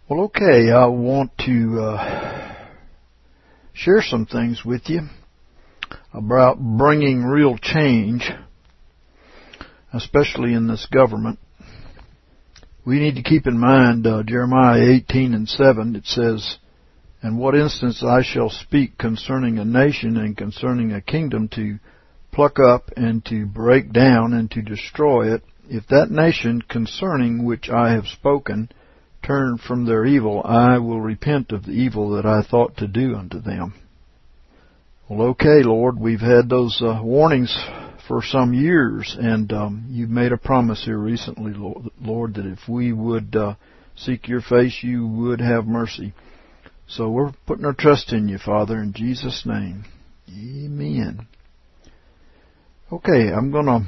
Well, okay, I want to share some things with you about bringing real change, especially in this government. We need to keep in mind Jeremiah 18:7. It says, "In what instance I shall speak concerning a nation and concerning a kingdom to pluck up and to break down and to destroy it, if that nation concerning which I have spoken turn from their evil, I will repent of the evil that I thought to do unto them." Well, okay, Lord, we've had those warnings for some years, and you've made a promise here recently, Lord, that if we would seek your face, you would have mercy. So we're putting our trust in you, Father, in Jesus' name. Amen. Okay, I'm gonna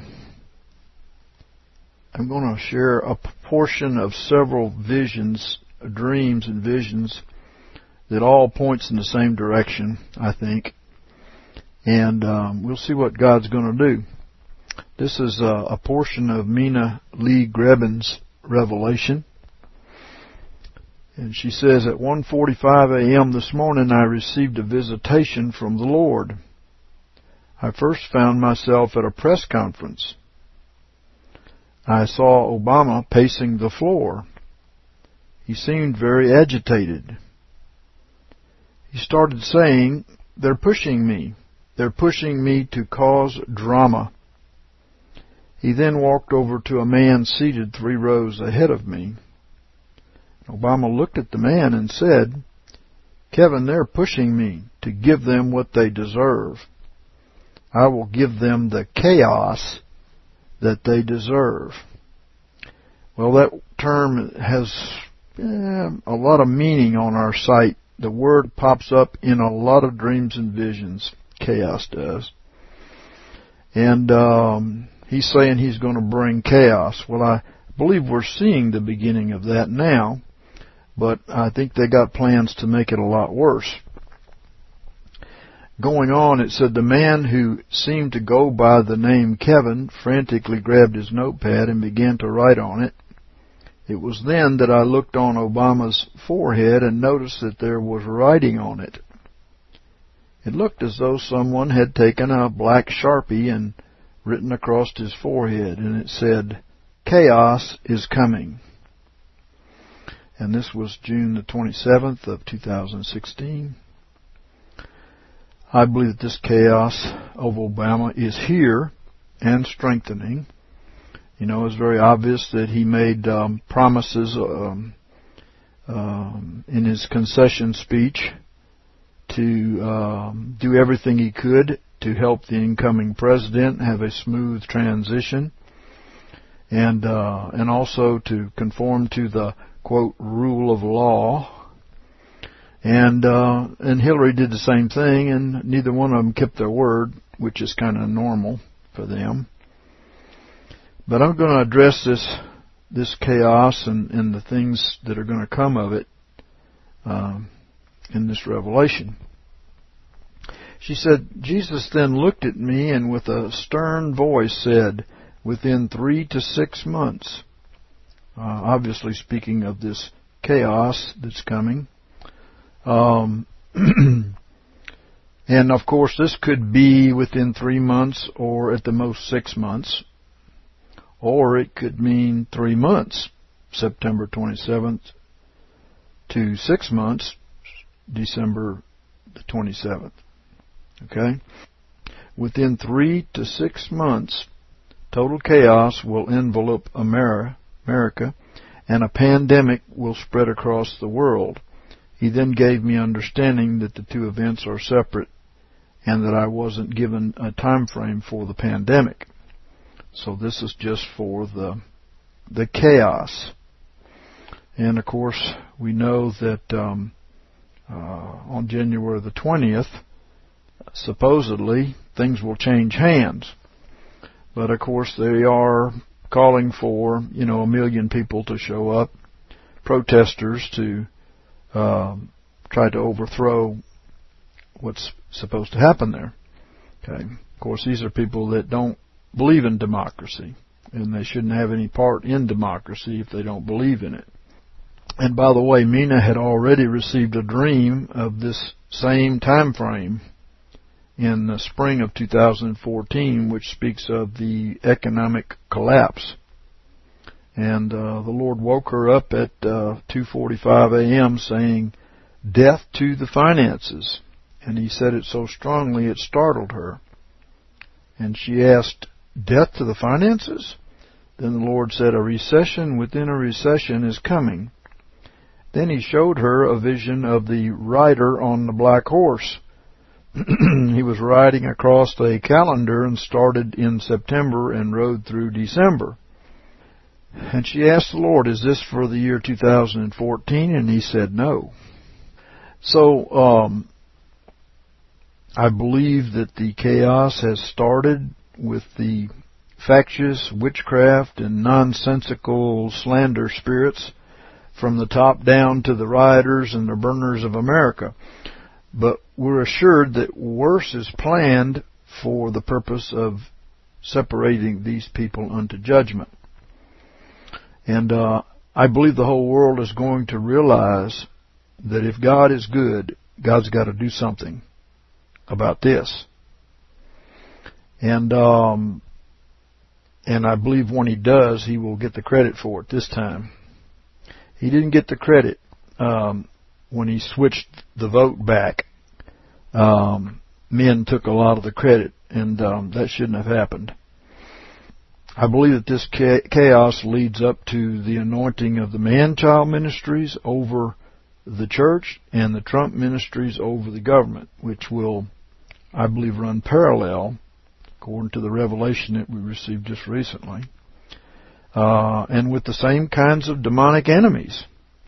share a portion of several visions, dreams and visions that all points in the same direction, I think. And we'll see what God's going to do. This is a portion of Mina Lee Greben's revelation. And she says, at 1:45 a.m. this morning, I received a visitation from the Lord. I first found myself at a press conference. I saw Obama pacing the floor. He seemed very agitated. He started saying, "They're pushing me. They're pushing me to cause drama." He then walked over to a man seated 3 rows ahead of me. Obama looked at the man and said, "Kevin, they're pushing me to give them what they deserve. I will give them the chaos that they deserve." Well, that term has a lot of meaning on our site. The word pops up in a lot of dreams and visions. Chaos does. And he's saying he's going to bring chaos. Well, I believe we're seeing the beginning of that now, but I think they got plans to make it a lot worse. Going on, it said the man who seemed to go by the name Kevin frantically grabbed his notepad and began to write on it. It was then that I looked on Obama's forehead and noticed that there was writing on it. It looked as though someone had taken a black Sharpie and written across his forehead, and it said, "Chaos is coming." And this was June the 27th of 2016. I believe that this chaos of Obama is here and strengthening. You know, it's very obvious that he made promises in his concession speech to do everything he could to help the incoming president have a smooth transition, and also to conform to the quote rule of law. And Hillary did the same thing, and neither one of them kept their word, which is kind of normal for them. But I'm going to address this chaos and the things that are going to come of it in this revelation. She said, Jesus then looked at me and with a stern voice said, "Within 3 to 6 months," obviously speaking of this chaos that's coming. And of course this could be within 3 months or at the most 6 months. Or it could mean 3 months, September 27th, to 6 months, December the 27th. Okay? Within 3 to 6 months, total chaos will envelop America, and a pandemic will spread across the world. He then gave me understanding that the two events are separate and that I wasn't given a time frame for the pandemic. So this is just for the chaos. And of course, we know that on January the 20th, supposedly things will change hands. But of course, they are calling for 1 million people to show up, protesters to try to overthrow what's supposed to happen there. Okay. Of course, these are people that don't believe in democracy, and they shouldn't have any part in democracy if they don't believe in it. And by the way, Mina had already received a dream of this same time frame in the spring of 2014, which speaks of the economic collapse. And the Lord woke her up at 2:45 a.m. saying, "Death to the finances." And He said it so strongly it startled her. And she asked, "Death to the finances?" Then the Lord said, "A recession within a recession is coming." Then He showed her a vision of the rider on the black horse. He was riding across a calendar and started in September and rode through December. And she asked the Lord, "Is this for the year 2014? And He said no. So I believe that the chaos has started with the factious witchcraft and nonsensical slander spirits from the top down to the rioters and the burners of America. But we're assured that worse is planned for the purpose of separating these people unto judgment. And I believe the whole world is going to realize that if God is good, God's got to do something about this. And I believe when He does, He will get the credit for it this time. He didn't get the credit when He switched the vote back. Men took a lot of the credit, and that shouldn't have happened. I believe that this chaos leads up to the anointing of the man-child ministries over the church and the Trump ministries over the government, which will, I believe, run parallel, according to the revelation that we received just recently, and with the same kinds of demonic enemies.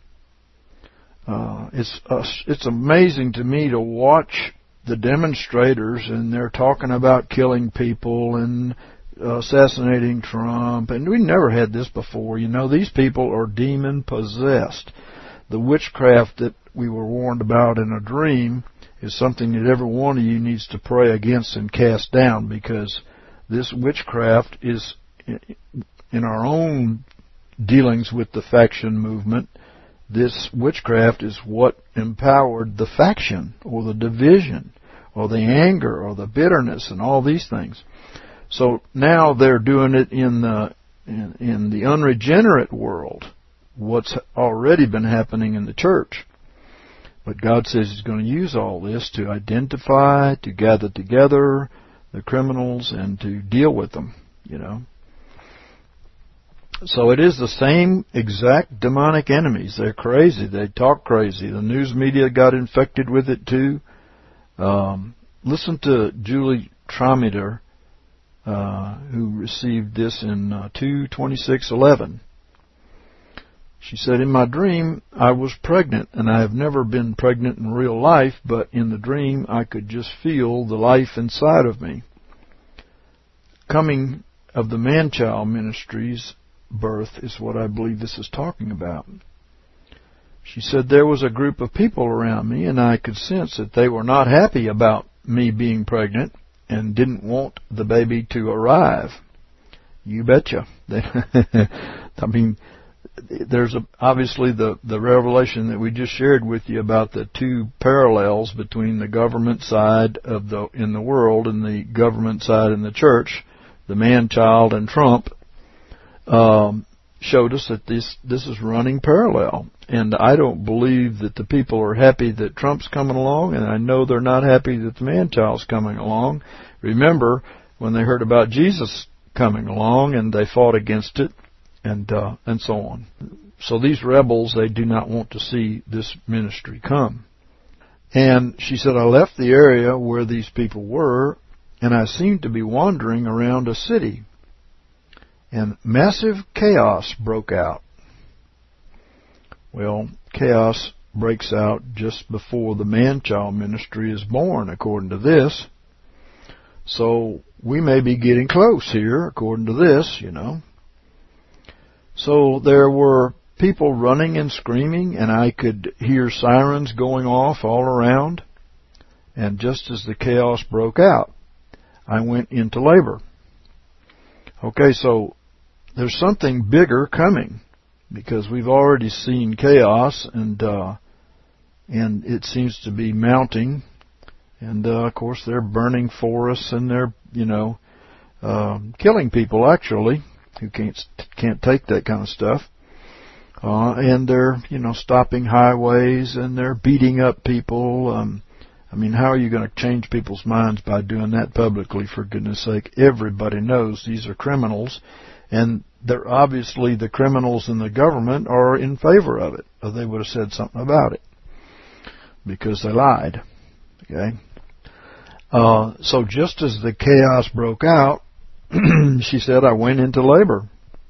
It's amazing to me to watch the demonstrators, and they're talking about killing people and assassinating Trump, and we never had this before. You know, these people are demon-possessed. The witchcraft that we were warned about in a dream is something that every one of you needs to pray against and cast down, because this witchcraft is, in our own dealings with the faction movement, this witchcraft is what empowered the faction or the division or the anger or the bitterness and all these things. So now they're doing it in the unregenerate world, what's already been happening in the church. But God says He's going to use all this to identify, to gather together the criminals and to deal with them, you know. So it is the same exact demonic enemies. They're crazy. They talk crazy. The news media got infected with it too. Listen to Julie Trometer, who received this in 2/26/11. She said, "In my dream, I was pregnant, and I have never been pregnant in real life, but in the dream, I could just feel the life inside of me." Coming of the man-child ministries birth is what I believe this is talking about. She said, "There was a group of people around me, and I could sense that they were not happy about me being pregnant and didn't want the baby to arrive." You betcha. I mean, there's obviously the revelation that we just shared with you about the two parallels between the government side in the world and the government side in the church, the man-child and Trump, showed us that this is running parallel. And I don't believe that the people are happy that Trump's coming along, and I know they're not happy that the man-child's coming along. Remember, when they heard about Jesus coming along, and they fought against it, and so on. So these rebels, they do not want to see this ministry come. And she said, "I left the area where these people were, and I seemed to be wandering around a city, and massive chaos broke out." Well, chaos breaks out just before the man-child ministry is born, according to this. So we may be getting close here, according to this, you know. So there were people running and screaming, and I could hear sirens going off all around. And just as the chaos broke out, I went into labor. Okay, so there's something bigger coming. because we've already seen chaos, and it seems to be mounting. And of course, they're burning forests, and they're killing people actually who can't take that kind of stuff. And they're stopping highways, and they're beating up people. How are you going to change people's minds by doing that publicly, for goodness sake? Everybody knows these are criminals, and they're obviously the criminals in the government are in favor of it, or they would have said something about it, because they lied. Okay? So just as the chaos broke out, she said, I went into labor.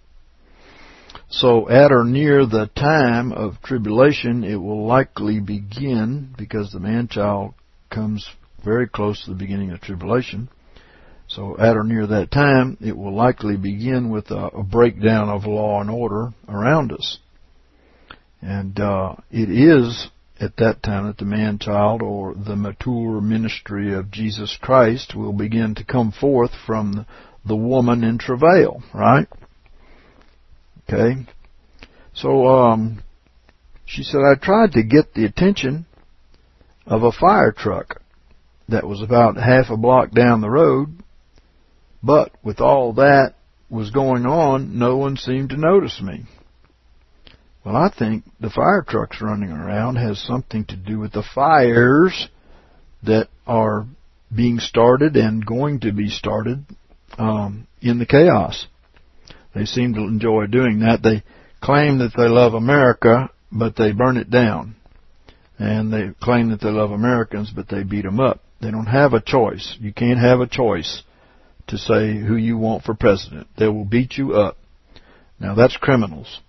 So at or near the time of tribulation, it will likely begin, because the man-child comes very close to the beginning of tribulation. So at or near that time, it will likely begin with a breakdown of law and order around us. And it is at that time that the man-child, or the mature ministry of Jesus Christ, will begin to come forth from the woman in travail, right? Okay. So she said, I tried to get the attention of a fire truck that was about half a block down the road, but with all that was going on, no one seemed to notice me. Well, I think the fire trucks running around has something to do with the fires that are being started and going to be started in the chaos. They seem to enjoy doing that. They claim that they love America, but they burn it down. And they claim that they love Americans, but they beat them up. They don't have a choice. You can't have a choice to say who you want for president. They will beat you up. Now, that's criminals,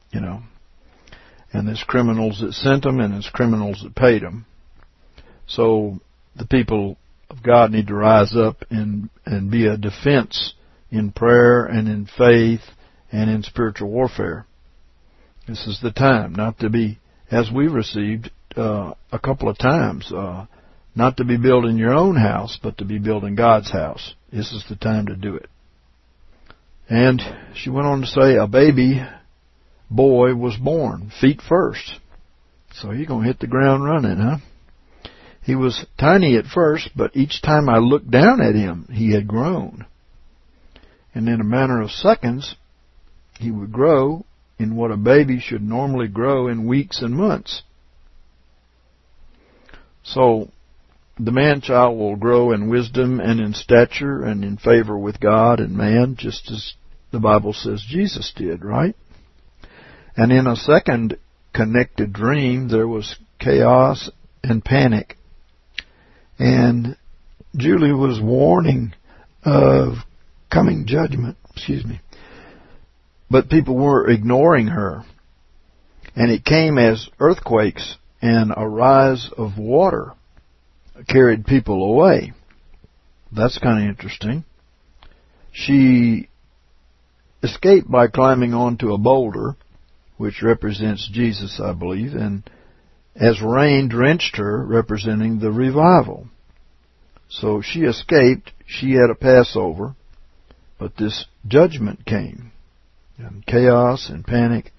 And there's criminals that sent them, and there's criminals that paid them. So the people of God need to rise up and be a defense in prayer and in faith and in spiritual warfare. This is the time not to be, as we received a couple of times, not to be building your own house, but to be building God's house. This is the time to do it. And she went on to say, a baby boy was born, feet first. So he's going to hit the ground running, huh? He was tiny at first, but each time I looked down at him, he had grown. And in a matter of seconds, he would grow in what a baby should normally grow in weeks and months. So the man-child will grow in wisdom and in stature and in favor with God and man, just as the Bible says Jesus did, right? And in a second connected dream, there was chaos and panic. And Julie was warning of coming judgment, But people were ignoring her. And it came as earthquakes, and a rise of water carried people away. That's kind of interesting. She escaped by climbing onto a boulder, which represents Jesus, I believe, and as rain drenched her, representing the revival. So she escaped. She had a Passover, but this judgment came, and chaos and panic.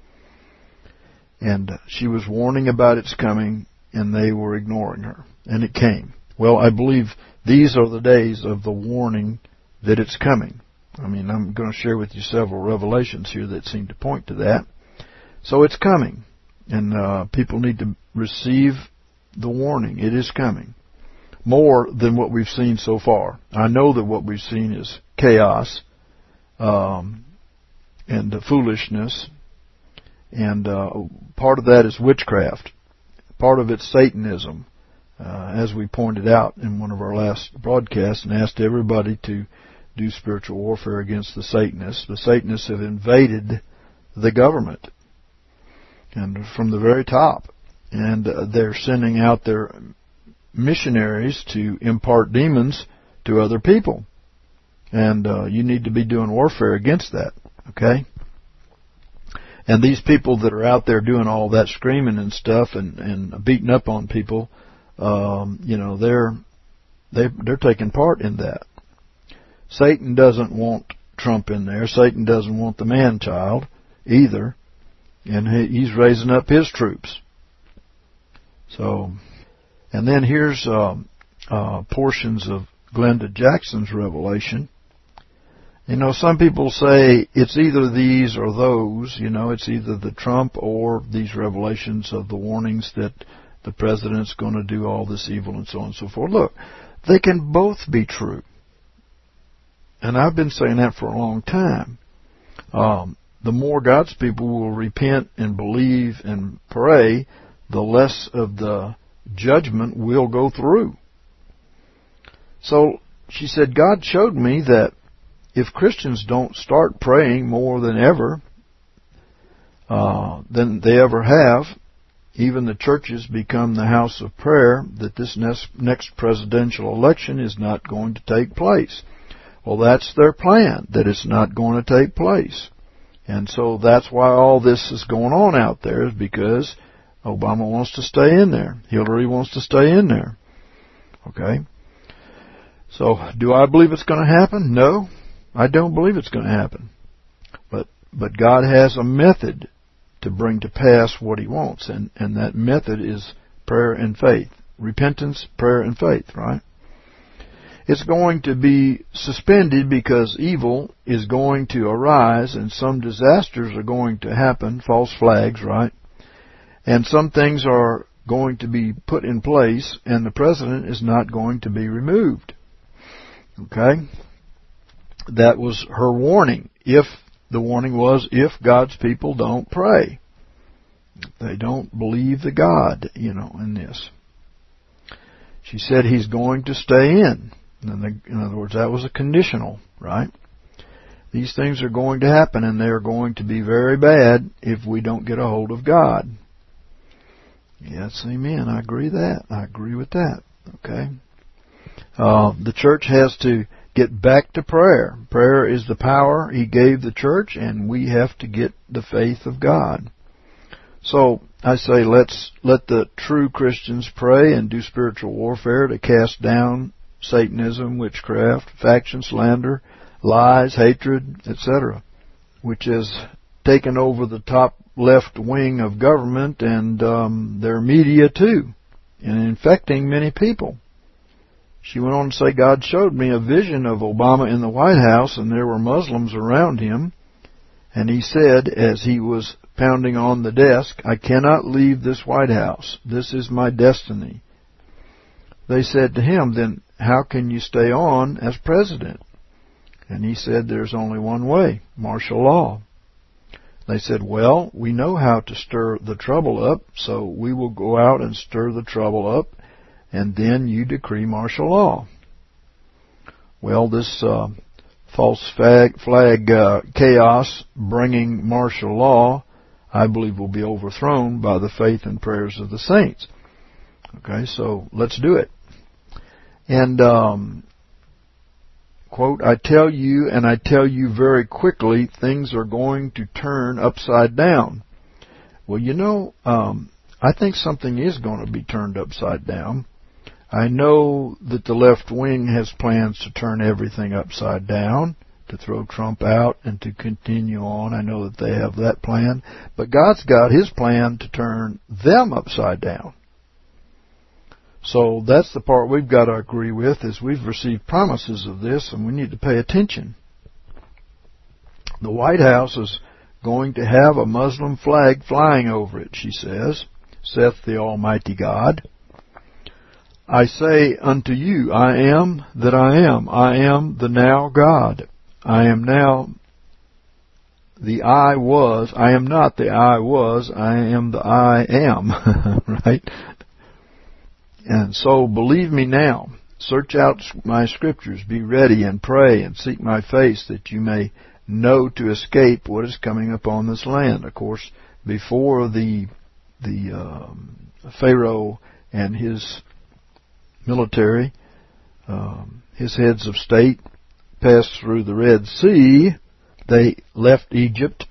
And she was warning about its coming, and they were ignoring her. And it came. Well, I believe these are the days of the warning that it's coming. I'm going to share with you several revelations here that seem to point to that. So it's coming. And people need to receive the warning. It is coming. More than what we've seen so far. I know that what we've seen is chaos and foolishness. And part of that is witchcraft. Part of it's Satanism, as we pointed out in one of our last broadcasts and asked everybody to do spiritual warfare against the Satanists. The Satanists have invaded the government, and from the very top. And they're sending out their missionaries to impart demons to other people. And you need to be doing warfare against that, okay? And these people that are out there doing all that screaming and stuff and beating up on people, they're taking part in that. Satan doesn't want Trump in there. Satan doesn't want the man-child either. And he's raising up his troops. So, and then here's portions of Glenda Jackson's revelation. You know, some people say it's either these or those. You know, it's either the Trump or these revelations of the warnings that the president's going to do all this evil and so on and so forth. Look, they can both be true. And I've been saying that for a long time. The more God's people will repent and believe and pray, the less of the judgment will go through. So she said, God showed me that if Christians don't start praying more than ever, than they ever have, even the churches become the house of prayer, that this next presidential election is not going to take place. Well, that's their plan, that it's not going to take place. And so that's why all this is going on out there, is because Obama wants to stay in there. Hillary wants to stay in there. Okay? So, do I believe it's going to happen? No, I don't believe it's going to happen. But God has a method to bring to pass what He wants, and that method is prayer and faith. Repentance, prayer, and faith, right? It's going to be suspended because evil is going to arise and some disasters are going to happen, false flags, right? And some things are going to be put in place and the president is not going to be removed. Okay? That was her warning. The warning was if God's people don't pray. They don't believe the God, in this. She said He's going to stay in. In other words, that was a conditional, right? These things are going to happen, and they're going to be very bad if we don't get a hold of God. Yes, amen. I agree with that. Okay. The church has to get back to prayer. Prayer is the power He gave the church, and we have to get the faith of God. So I say, let's let the true Christians pray and do spiritual warfare to cast down Satanism, witchcraft, faction, slander, lies, hatred, etc., which has taken over the top left wing of government and their media too, and infecting many people. She went on to say, God showed me a vision of Obama in the White House, and there were Muslims around him, and he said, as he was pounding on the desk, I cannot leave this White House. This is my destiny. They said to him, then how can you stay on as president? And he said, there's only one way, martial law. They said, well, we know how to stir the trouble up, so we will go out and stir the trouble up, and then you decree martial law. Well, this false flag chaos bringing martial law, I believe, will be overthrown by the faith and prayers of the saints. Okay, so let's do it. And, quote, I tell you, and I tell you very quickly, things are going to turn upside down. Well, I think something is going to be turned upside down. I know that the left wing has plans to turn everything upside down, to throw Trump out and to continue on. I know that they have that plan. But God's got His plan to turn them upside down. So that's the part we've got to agree with, is we've received promises of this and we need to pay attention. The White House is going to have a Muslim flag flying over it, she says, saith the Almighty God. I say unto you, I am that I am. I am the now God. I am now the I was. I am not the I was. I am the I am. Right? And so believe me now. Search out my scriptures. Be ready and pray and seek my face, that you may know to escape what is coming upon this land. Of course, before the Pharaoh and his military, his heads of state, passed through the Red Sea, they left Egypt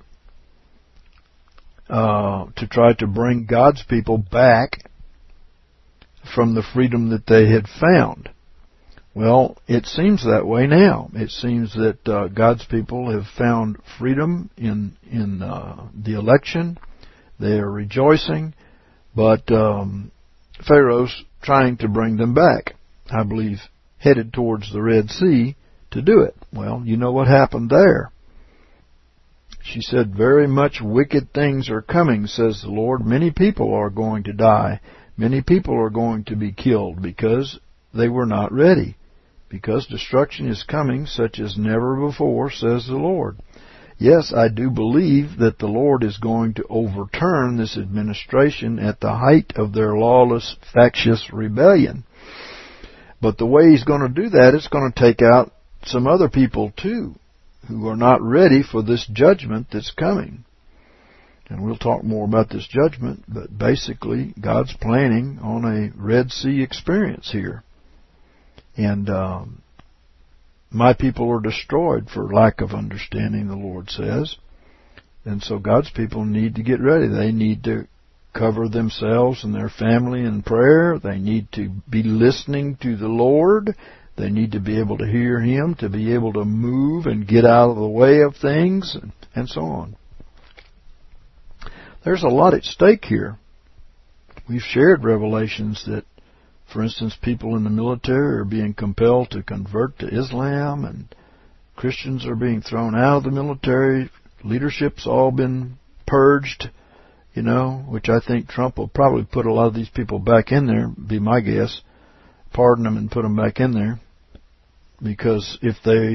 to try to bring God's people back from the freedom that they had found. Well, it seems that way now. It seems that God's people have found freedom in the election, They are rejoicing, but Pharaoh's trying to bring them back, I believe, headed towards the Red Sea to do it. Well, you know what happened there. She said, very much wicked things are coming, says the Lord. Many people are going to die. Many people are going to be killed because they were not ready. Because destruction is coming such as never before, says the Lord. Yes, I do believe that the Lord is going to overturn this administration at the height of their lawless, factious rebellion. But the way He's going to do that is going to take out some other people too, who are not ready for this judgment that's coming. And we'll talk more about this judgment, but basically God's planning on a Red Sea experience here. And my people are destroyed for lack of understanding, the Lord says. And so God's people need to get ready. They need to cover themselves and their family in prayer. They need to be listening to the Lord. They need to be able to hear Him, to be able to move and get out of the way of things, and so on. There's a lot at stake here. We've shared revelations that, for instance, people in the military are being compelled to convert to Islam, and Christians are being thrown out of the military. Leadership's all been purged, which I think Trump will probably put a lot of these people back in there, be my guess. Pardon them and put them back in there. Because if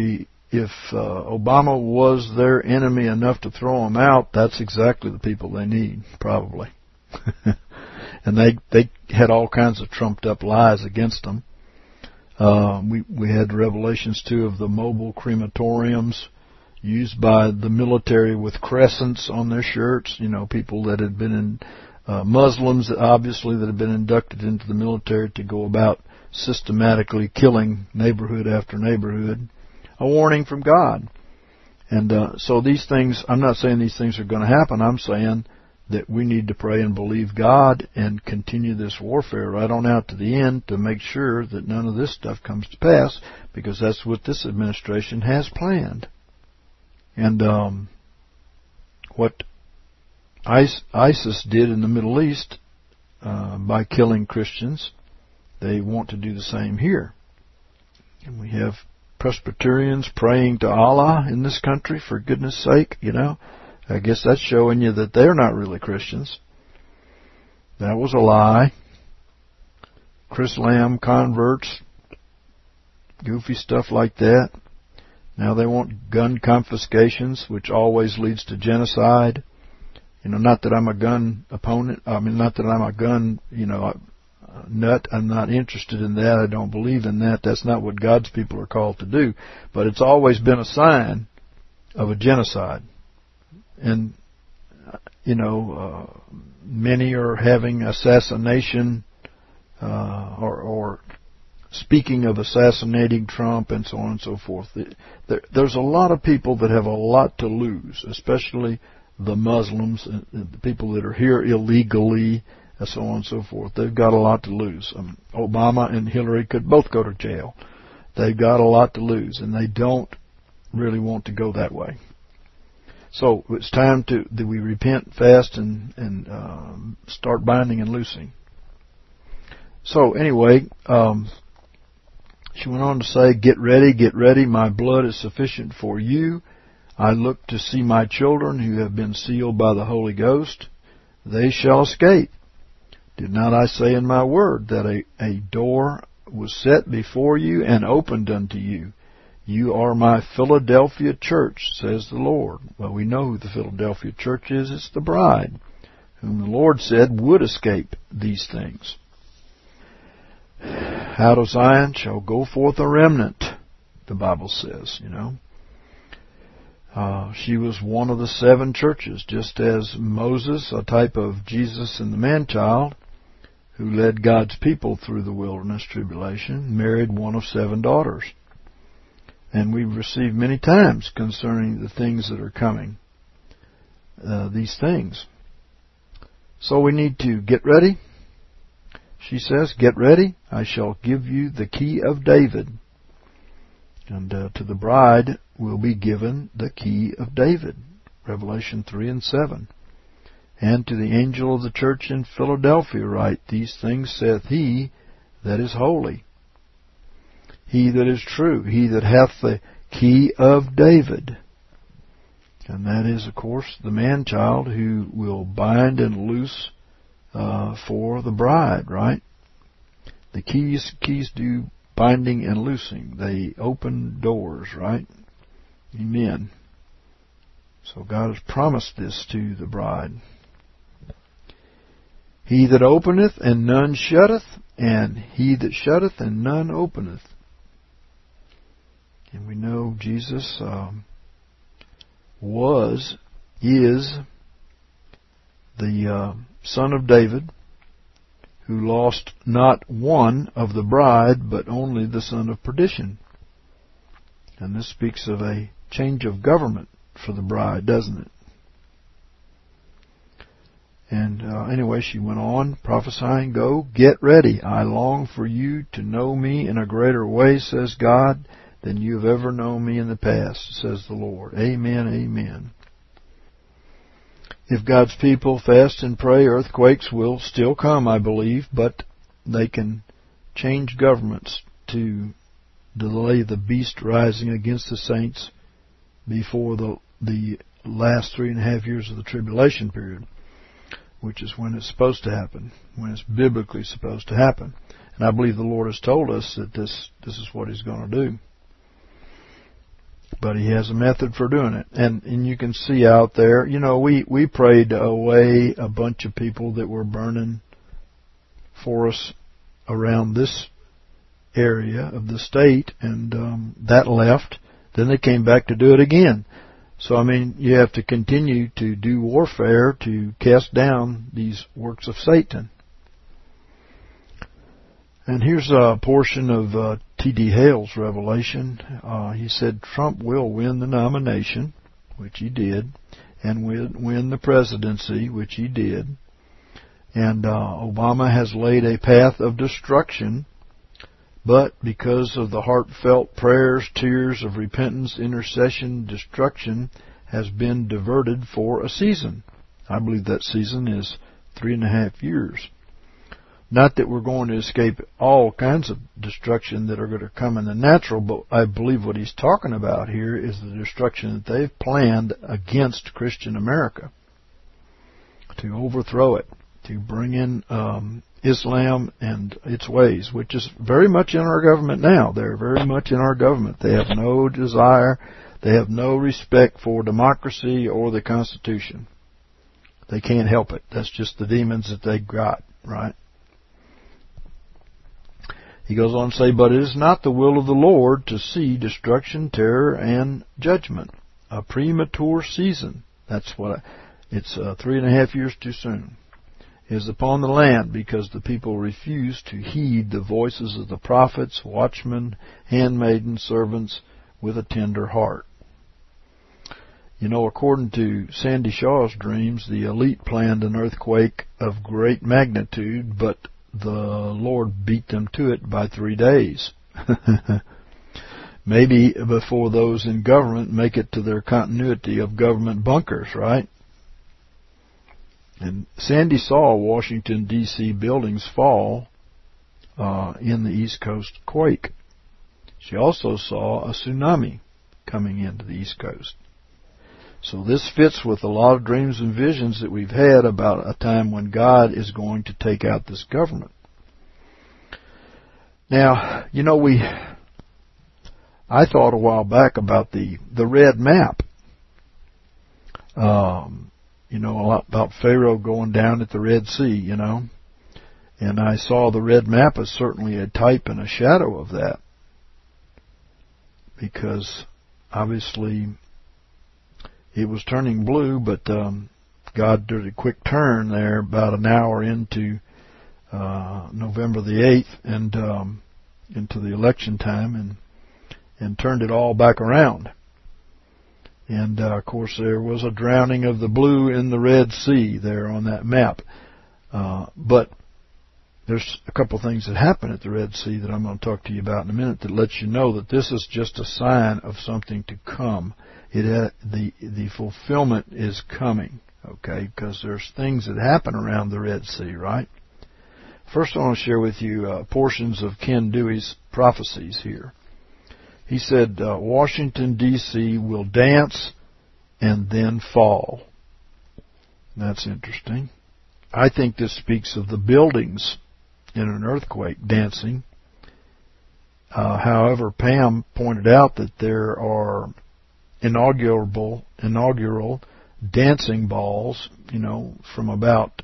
Obama was their enemy enough to throw them out, that's exactly the people they need, probably. And they had all kinds of trumped up lies against them. We had revelations too of the mobile crematoriums used by the military with crescents on their shirts. People that had been in Muslims, obviously, that had been inducted into the military to go about systematically killing neighborhood after neighborhood. A warning from God. And so these things, I'm not saying these things are going to happen. I'm saying that we need to pray and believe God and continue this warfare right on out to the end to make sure that none of this stuff comes to pass, because that's what this administration has planned. And what ISIS did in the Middle East by killing Christians, they want to do the same here. And we have Presbyterians praying to Allah in this country, for goodness sake, I guess that's showing you that they're not really Christians. That was a lie. Chris Lamb converts, goofy stuff like that. Now they want gun confiscations, which always leads to genocide. Not that I'm a gun opponent. Not that I'm a gun, nut. I'm not interested in that. I don't believe in that. That's not what God's people are called to do. But it's always been a sign of a genocide. And, many are having assassination, or speaking of assassinating Trump and so on and so forth. There's a lot of people that have a lot to lose, especially the Muslims, the people that are here illegally, and so on and so forth. They've got a lot to lose. Obama and Hillary could both go to jail. They've got a lot to lose, and they don't really want to go that way. So it's time that we repent fast and start binding and loosing. So anyway, she went on to say, get ready, my blood is sufficient for you. I look to see my children who have been sealed by the Holy Ghost. They shall escape. Did not I say in my word that a door was set before you and opened unto you? You are my Philadelphia church, says the Lord. Well, we know who the Philadelphia church is. It's the bride, whom the Lord said would escape these things. Out of Zion shall go forth a remnant, the Bible says, She was one of the 7 churches, just as Moses, a type of Jesus and the man-child, who led God's people through the wilderness tribulation, married one of 7 daughters. And we've received many times concerning the things that are coming, these things. So we need to get ready. She says, get ready. I shall give you the key of David. And to the bride will be given the key of David. Revelation 3 and 7. And to the angel of the church in Philadelphia write, These things saith he that is holy, he that is true, he that hath the key of David. And that is, of course, the man-child who will bind and loose for the bride, right? The keys do binding and loosing. They open doors, right? Amen. So God has promised this to the bride. He that openeth and none shutteth, and he that shutteth and none openeth. And we know Jesus is the son of David, who lost not one of the bride, but only the son of perdition. And this speaks of a change of government for the bride, doesn't it? And anyway, she went on prophesying, Go, get ready. I long for you to know me in a greater way, says God, than you have ever known me in the past, says the Lord. Amen, amen. If God's people fast and pray, earthquakes will still come, I believe, but they can change governments to delay the beast rising against the saints before the last 3.5 years of the tribulation period, which is when it's supposed to happen, when it's biblically supposed to happen. And I believe the Lord has told us that this is what He's going to do. But He has a method for doing it. And you can see out there, we prayed away a bunch of people that were burning for us around this area of the state, and that left. Then they came back to do it again. So, you have to continue to do warfare to cast down these works of Satan. And here's a portion of T.D. Hale's revelation. He said Trump will win the nomination, which he did, and win the presidency, which he did. And Obama has laid a path of destruction, but because of the heartfelt prayers, tears of repentance, intercession, destruction has been diverted for a season. I believe that season is 3.5 years. Not that we're going to escape all kinds of destruction that are going to come in the natural, but I believe what he's talking about here is the destruction that they've planned against Christian America, to overthrow it, to bring in Islam and its ways, which is very much in our government now. They're very much in our government. They have no desire, they have no respect for democracy or the Constitution. They can't help it. That's just the demons that they got, right? He goes on to say, But it is not the will of the Lord to see destruction, terror, and judgment. A premature season. It's 3.5 years too soon. Is upon the land, because the people refuse to heed the voices of the prophets, watchmen, handmaidens, servants with a tender heart. According to Sandy Shaw's dreams, the elite planned an earthquake of great magnitude, but the Lord beat them to it by 3 days. Maybe before those in government make it to their continuity of government bunkers, right? And Sandy saw Washington, D.C. buildings fall in the East Coast quake. She also saw a tsunami coming into the East Coast. So this fits with a lot of dreams and visions that we've had about a time when God is going to take out this government. Now, I thought a while back about the red map. A lot about Pharaoh going down at the Red Sea, And I saw the red map as certainly a type and a shadow of that. Because obviously it was turning blue, but God did a quick turn there about an hour into November the 8th and into the election time and turned it all back around. And, of course, there was a drowning of the blue in the Red Sea there on that map. But there's a couple things that happen at the Red Sea that I'm going to talk to you about in a minute that lets you know that this is just a sign of something to come. The fulfillment is coming, okay, because there's things that happen around the Red Sea, right? First, I want to share with you portions of Ken Dewey's prophecies here. He said, Washington, D.C. will dance and then fall. That's interesting. I think this speaks of the buildings in an earthquake dancing. However, Pam pointed out that there are inaugural dancing balls, from about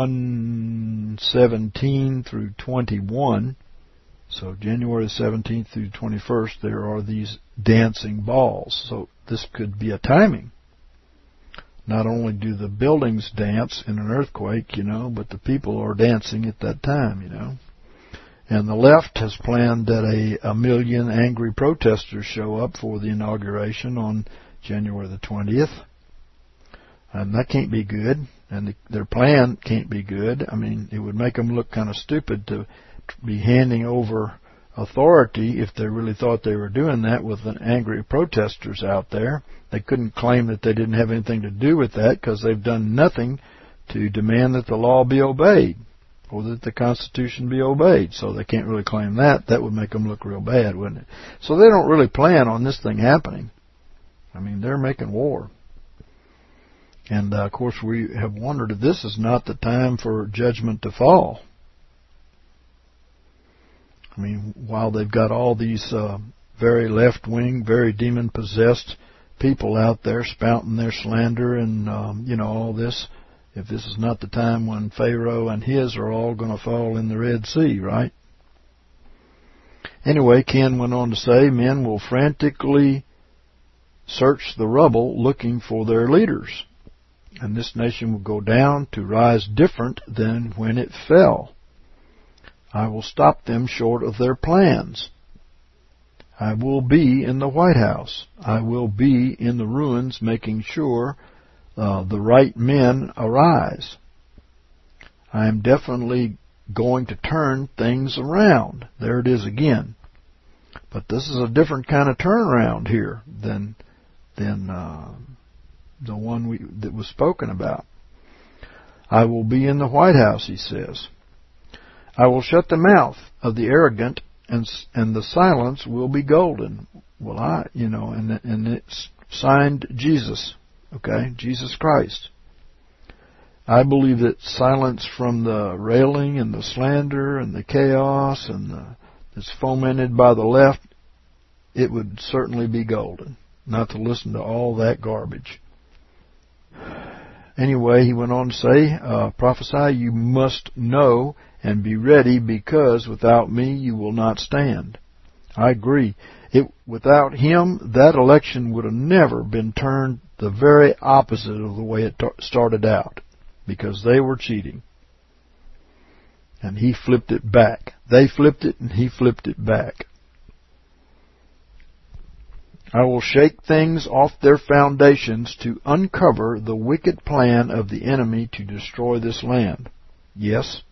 117 through 21. So January 17th through 21st, there are these dancing balls. So this could be a timing. Not only do the buildings dance in an earthquake, but the people are dancing at that time, And the left has planned that a million angry protesters show up for the inauguration on January the 20th. And that can't be good. And their plan can't be good. I mean, it would make them look kind of stupid to be handing over authority if they really thought they were doing that with an angry protesters out there. They couldn't claim that they didn't have anything to do with that because they've done nothing to demand that the law be obeyed or that the Constitution be obeyed. So they can't really claim that. That would make them look real bad, wouldn't it? So they don't really plan on this thing happening. I mean, they're making war. And, of course, we have wondered if this is not the time for judgment to fall. I mean, while they've got all these very left-wing, very demon-possessed people out there spouting their slander and, all this, if this is not the time when Pharaoh and his are all going to fall in the Red Sea, right? Anyway, Ken went on to say, men will frantically search the rubble looking for their leaders. And this nation will go down to rise different than when it fell. I will stop them short of their plans. I will be in the White House. I will be in the ruins making sure the right men arise. I am definitely going to turn things around. There it is again. But this is a different kind of turnaround here than the one that was spoken about. I will be in the White House, he says. I will shut the mouth of the arrogant, and the silence will be golden. Well, and it's signed Jesus, okay, Jesus Christ. I believe that silence from the railing and the slander and the chaos and that's fomented by the left, it would certainly be golden, not to listen to all that garbage. Anyway, he went on to say, prophesy, you must know and be ready, because without me you will not stand. I agree. Without him, that election would have never been turned the very opposite of the way it started out, because they were cheating. And he flipped it back. They flipped it, and he flipped it back. I will shake things off their foundations to uncover the wicked plan of the enemy to destroy this land. Yes.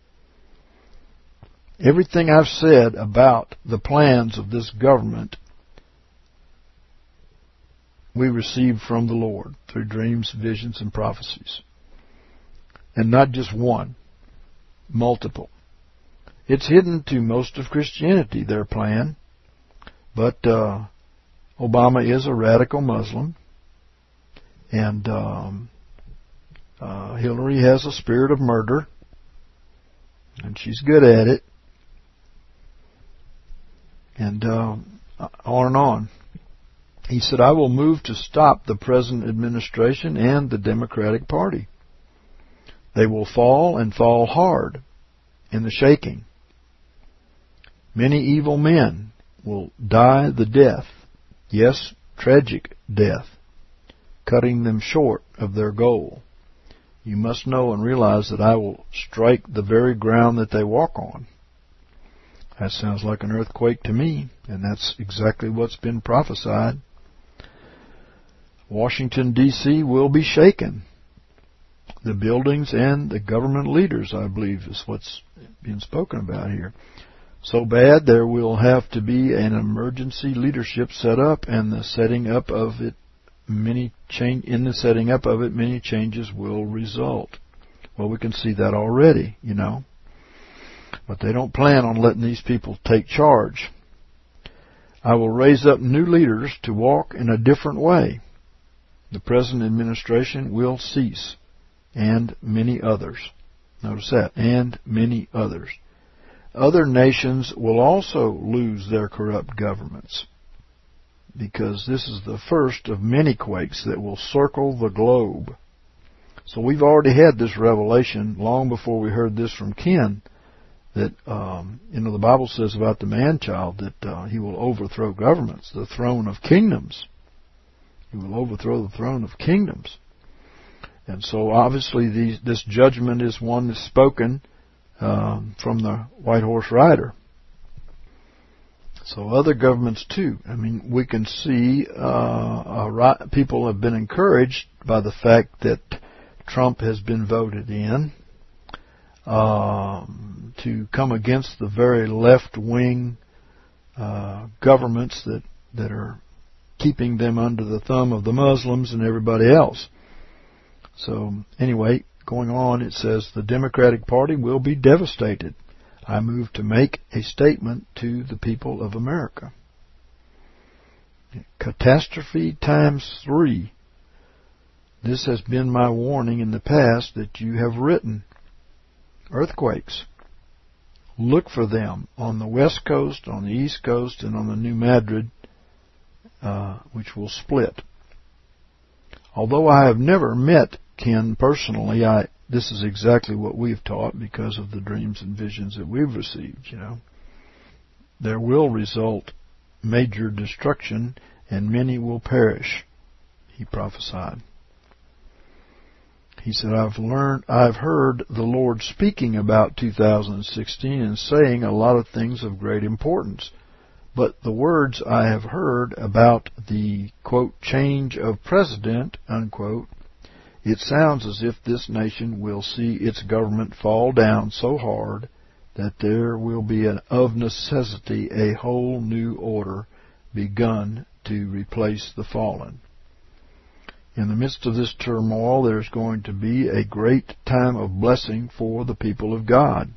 Everything I've said about the plans of this government, we received from the Lord through dreams, visions, and prophecies. And not just one, multiple. It's hidden to most of Christianity, their plan. But Obama is a radical Muslim, and Hillary has a spirit of murder, and she's good at it, and on and on. He said, I will move to stop the present administration and the Democratic Party. They will fall and fall hard in the shaking. Many evil men will die the death. Yes, tragic death, cutting them short of their goal. You must know and realize that I will strike the very ground that they walk on. That sounds like an earthquake to me, and that's exactly what's been prophesied. Washington, D.C. will be shaken. The buildings and the government leaders, I believe, is what's being spoken about here. So bad there will have to be an emergency leadership set up, and the setting up of it in the setting up of it, many changes will result. Well, we can see that already, But they don't plan on letting these people take charge. I will raise up new leaders to walk in a different way. The present administration will cease, and many others. Notice that, and many others. Other nations will also lose their corrupt governments, because this is the first of many quakes that will circle the globe. So we've already had this revelation long before we heard this from Ken, that, the Bible says about the man-child that he will overthrow governments, the throne of kingdoms. He will overthrow the throne of kingdoms. And so obviously this judgment is one that's spoken from the white horse rider. So other governments too. We can see people have been encouraged by the fact that Trump has been voted in to come against the very left-wing governments that are keeping them under the thumb of the Muslims and everybody else. So anyway, going on, it says the Democratic Party will be devastated. I move to make a statement to the people of America. Catastrophe times 3. This has been my warning in the past that you have written. Earthquakes. Look for them on the West Coast, on the East Coast, and on the New Madrid, which will split. Although I have never met Ken personally, this is exactly what we've taught because of the dreams and visions that we've received, There will result major destruction, and many will perish, he prophesied. He said, I've heard the Lord speaking about 2016 and saying a lot of things of great importance. But the words I have heard about the, quote, change of president, unquote, it sounds as if this nation will see its government fall down so hard that there will be of necessity a whole new order begun to replace the fallen. In the midst of this turmoil, there's going to be a great time of blessing for the people of God.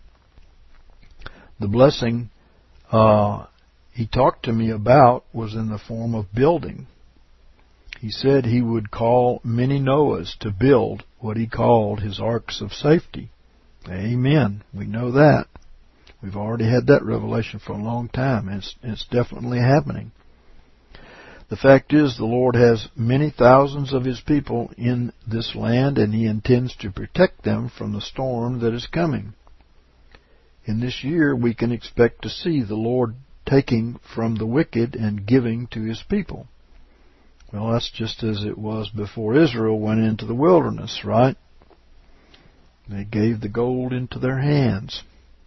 The blessing he talked to me about was in the form of building. He said he would call many Noahs to build what he called his arks of safety. Amen. We know that. We've already had that revelation for a long time. It's definitely happening. The fact is, the Lord has many thousands of His people in this land, and He intends to protect them from the storm that is coming. In this year, we can expect to see the Lord taking from the wicked and giving to His people. Well, that's just as it was before Israel went into the wilderness, right? They gave the gold into their hands.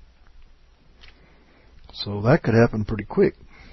So that could happen pretty quick.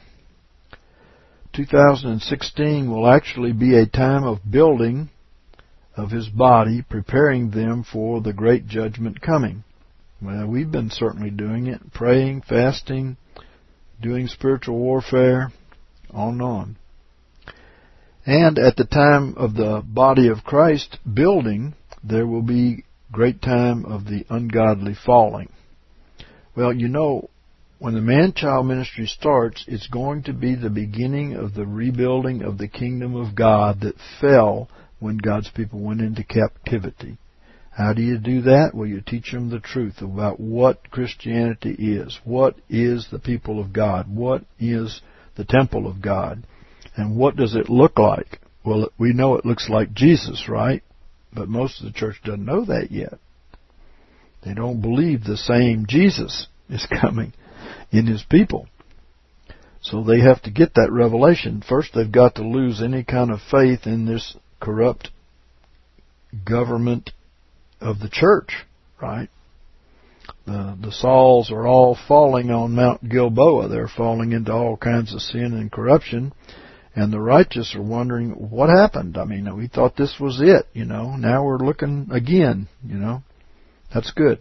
2016 will actually be a time of building of His body, preparing them for the great judgment coming. Well, we've been certainly doing it, praying, fasting, doing spiritual warfare, on and on. And at the time of the body of Christ building, there will be great time of the ungodly falling. Well, when the man-child ministry starts, it's going to be the beginning of the rebuilding of the kingdom of God that fell when God's people went into captivity. How do you do that? Well, you teach them the truth about what Christianity is. What is the people of God? What is the temple of God? And what does it look like? Well, we know it looks like Jesus, right? But most of the church doesn't know that yet. They don't believe the same Jesus is coming in His people. So they have to get that revelation. First, they've got to lose any kind of faith in this corrupt government of the church, right? The Sauls are all falling on Mount Gilboa. They're falling into all kinds of sin and corruption. And the righteous are wondering, what happened? We thought this was it, Now we're looking again, That's good.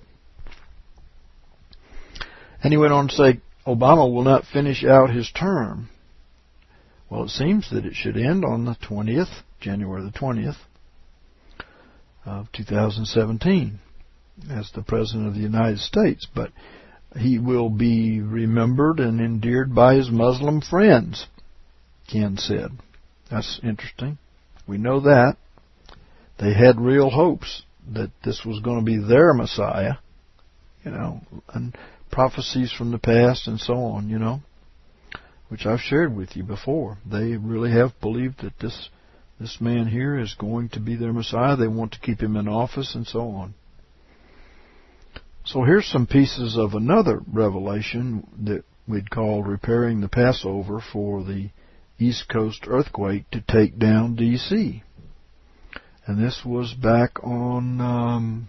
And he went on to say, Obama will not finish out his term. Well, it seems that it should end on the 20th, January the 20th of 2017 as the President of the United States. But he will be remembered and endeared by his Muslim friends, Ken said. That's interesting. We know that. They had real hopes that this was going to be their Messiah, and prophecies from the past and so on, which I've shared with you before. They really have believed that this man here is going to be their Messiah. They want to keep him in office and so on. So here's some pieces of another revelation that we'd call repairing the Passover for the East Coast earthquake to take down D.C. And this was back on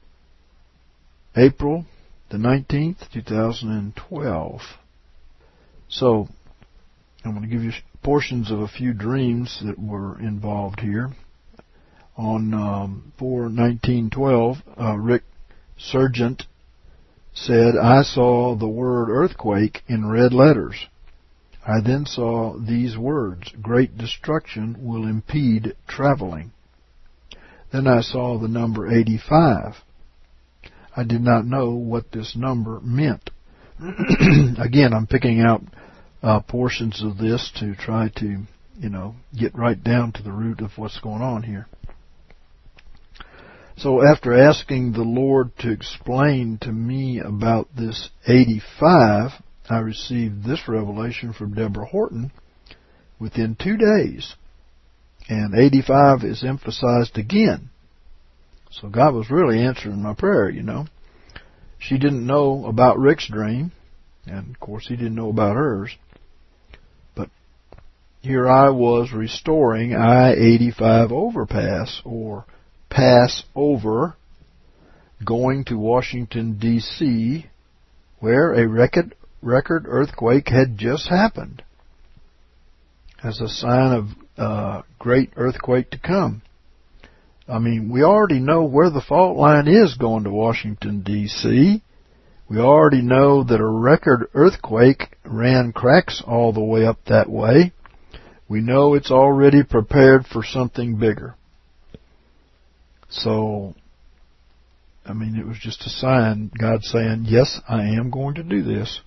April the 19th, 2012. So I'm going to give you portions of a few dreams that were involved here. On 4/19/12, Rick Sargent said, "I saw the word earthquake in red letters. I then saw these words, great destruction will impede traveling. Then I saw the number 85. I did not know what this number meant." Again, I'm picking out portions of this to try to, get right down to the root of what's going on here. So after asking the Lord to explain to me about this 85, I received this revelation from Deborah Horton within 2 days. And 85 is emphasized again. So God was really answering my prayer, She didn't know about Rick's dream, and of course he didn't know about hers. But here I was restoring I-85 overpass, or pass over, going to Washington, D.C., where a record earthquake had just happened, as a sign of great earthquake to come. I mean, we already know where the fault line is going to Washington, D.C. We already know that a record earthquake ran cracks all the way up that way. We know it's already prepared for something bigger. So, it was just a sign, God saying, yes, I am going to do this.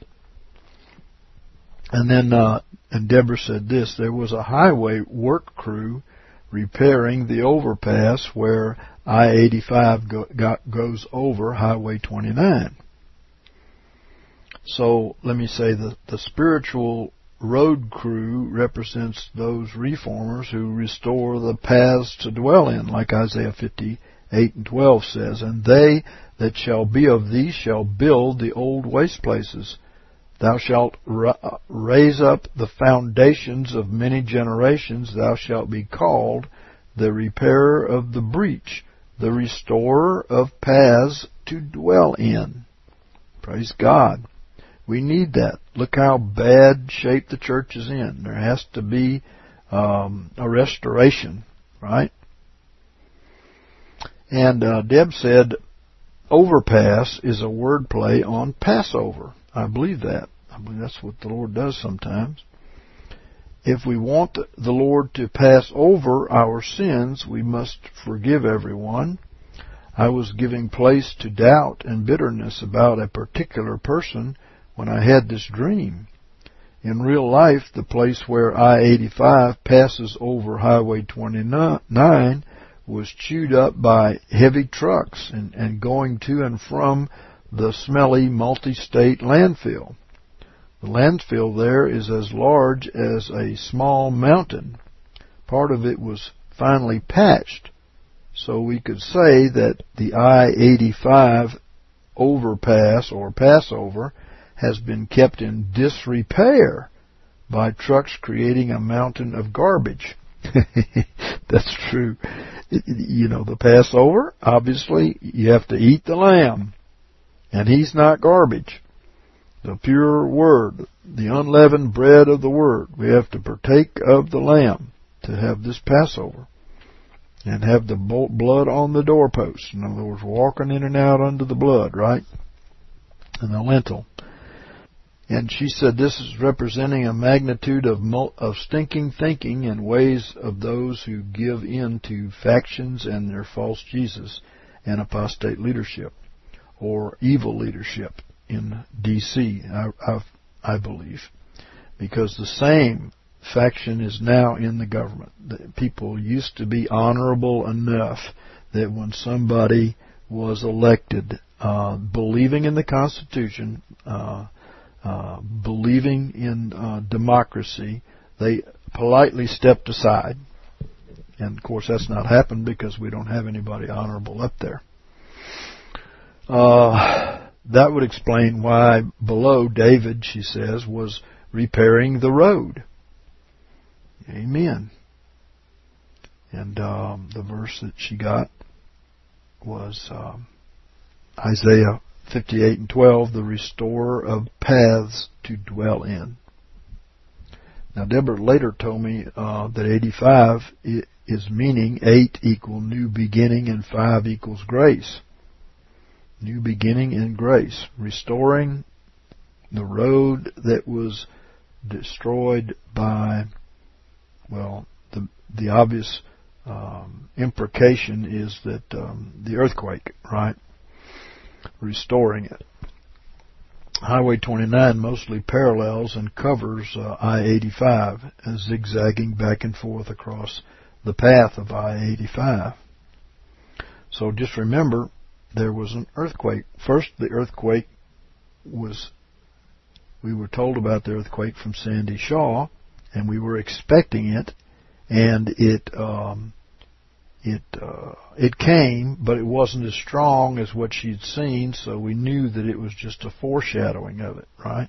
And then, and Deborah said this, there was a highway work crew repairing the overpass where I-85 goes over Highway 29. So, let me say that the spiritual road crew represents those reformers who restore the paths to dwell in, like Isaiah 58:12 says, and they that shall be of thee shall build the old waste places. Thou shalt raise up the foundations of many generations. Thou shalt be called the repairer of the breach, the restorer of paths to dwell in. Praise God. We need that. Look how bad shape the church is in. There has to be a restoration, right? And Deb said, overpass is a word play on Passover. I believe that. I believe that's what the Lord does sometimes. If we want the Lord to pass over our sins, we must forgive everyone. I was giving place to doubt and bitterness about a particular person when I had this dream. In real life, the place where I-85 passes over Highway 29 was chewed up by heavy trucks and going to and from the smelly multi-state landfill. The landfill there is as large as a small mountain. Part of it was finally patched, so we could say that the I-85 overpass or Passover has been kept in disrepair by trucks creating a mountain of garbage. That's true. The Passover, obviously, you have to eat the lamb, and he's not garbage. The pure word, the unleavened bread of the word. We have to partake of the lamb to have this Passover and have the blood on the doorpost. In other words, walking in and out under the blood, right? And the lintel. And she said this is representing a magnitude of stinking thinking and ways of those who give in to factions and their false Jesus and apostate leadership, or evil leadership in D.C., I believe. Because the same faction is now in the government. The people used to be honorable enough that when somebody was elected, believing in the Constitution, believing in democracy, they politely stepped aside. And of course that's not happened because we don't have anybody honorable up there. That would explain why below David, she says, was repairing the road. Amen. And the verse that she got was Isaiah 58:12, the restorer of paths to dwell in. Now Deborah later told me that 85 is meaning 8 equal new beginning and 5 equals grace. New beginning and grace. Restoring the road that was destroyed by, well, the obvious implication is that the earthquake, right? Restoring it. Highway 29 mostly parallels and covers I-85, zigzagging back and forth across the path of I-85. So just remember, there was an earthquake. First, the earthquake we were told about the earthquake from Sandy Shaw, and we were expecting it, and it came, but it wasn't as strong as what she'd seen, so we knew that it was just a foreshadowing of it, right?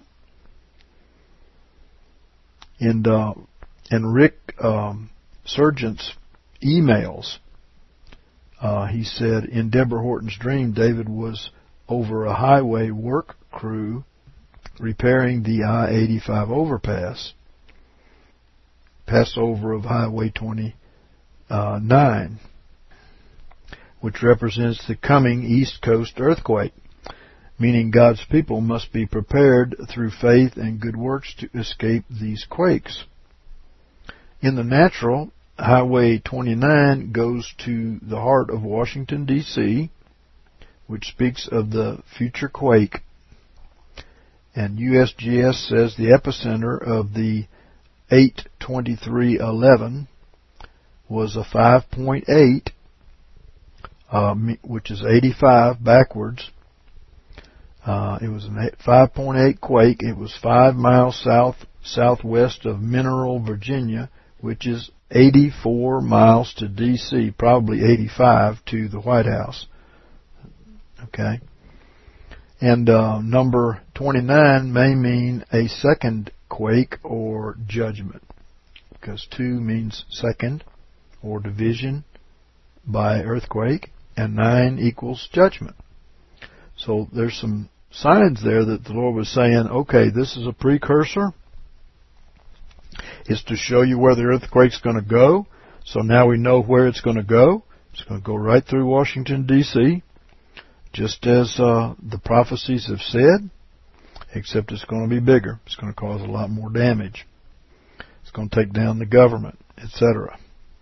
And Rick Sargent's emails, he said, in Deborah Horton's dream, David was over a highway work crew repairing the I-85 overpass, passover of Highway 29, which represents the coming East Coast earthquake, meaning God's people must be prepared through faith and good works to escape these quakes. In the natural, Highway 29 goes to the heart of Washington, D.C., which speaks of the future quake. And USGS says the epicenter of the 8/23/11 was a 5.8, which is 85 backwards. It was a 5.8 quake. It was 5 miles southwest of Mineral, Virginia, which is 84 miles to D.C., probably 85 to the White House. Okay? And number 29 may mean a second quake or judgment, because 2 means second or division by earthquake, and 9 equals judgment. So there's some signs there that the Lord was saying, okay, this is a precursor. It's to show you where the earthquake's going to go. So now we know where it's going to go. It's going to go right through Washington, D.C., just as the prophecies have said, except it's going to be bigger. It's going to cause a lot more damage. It's going to take down the government, etc.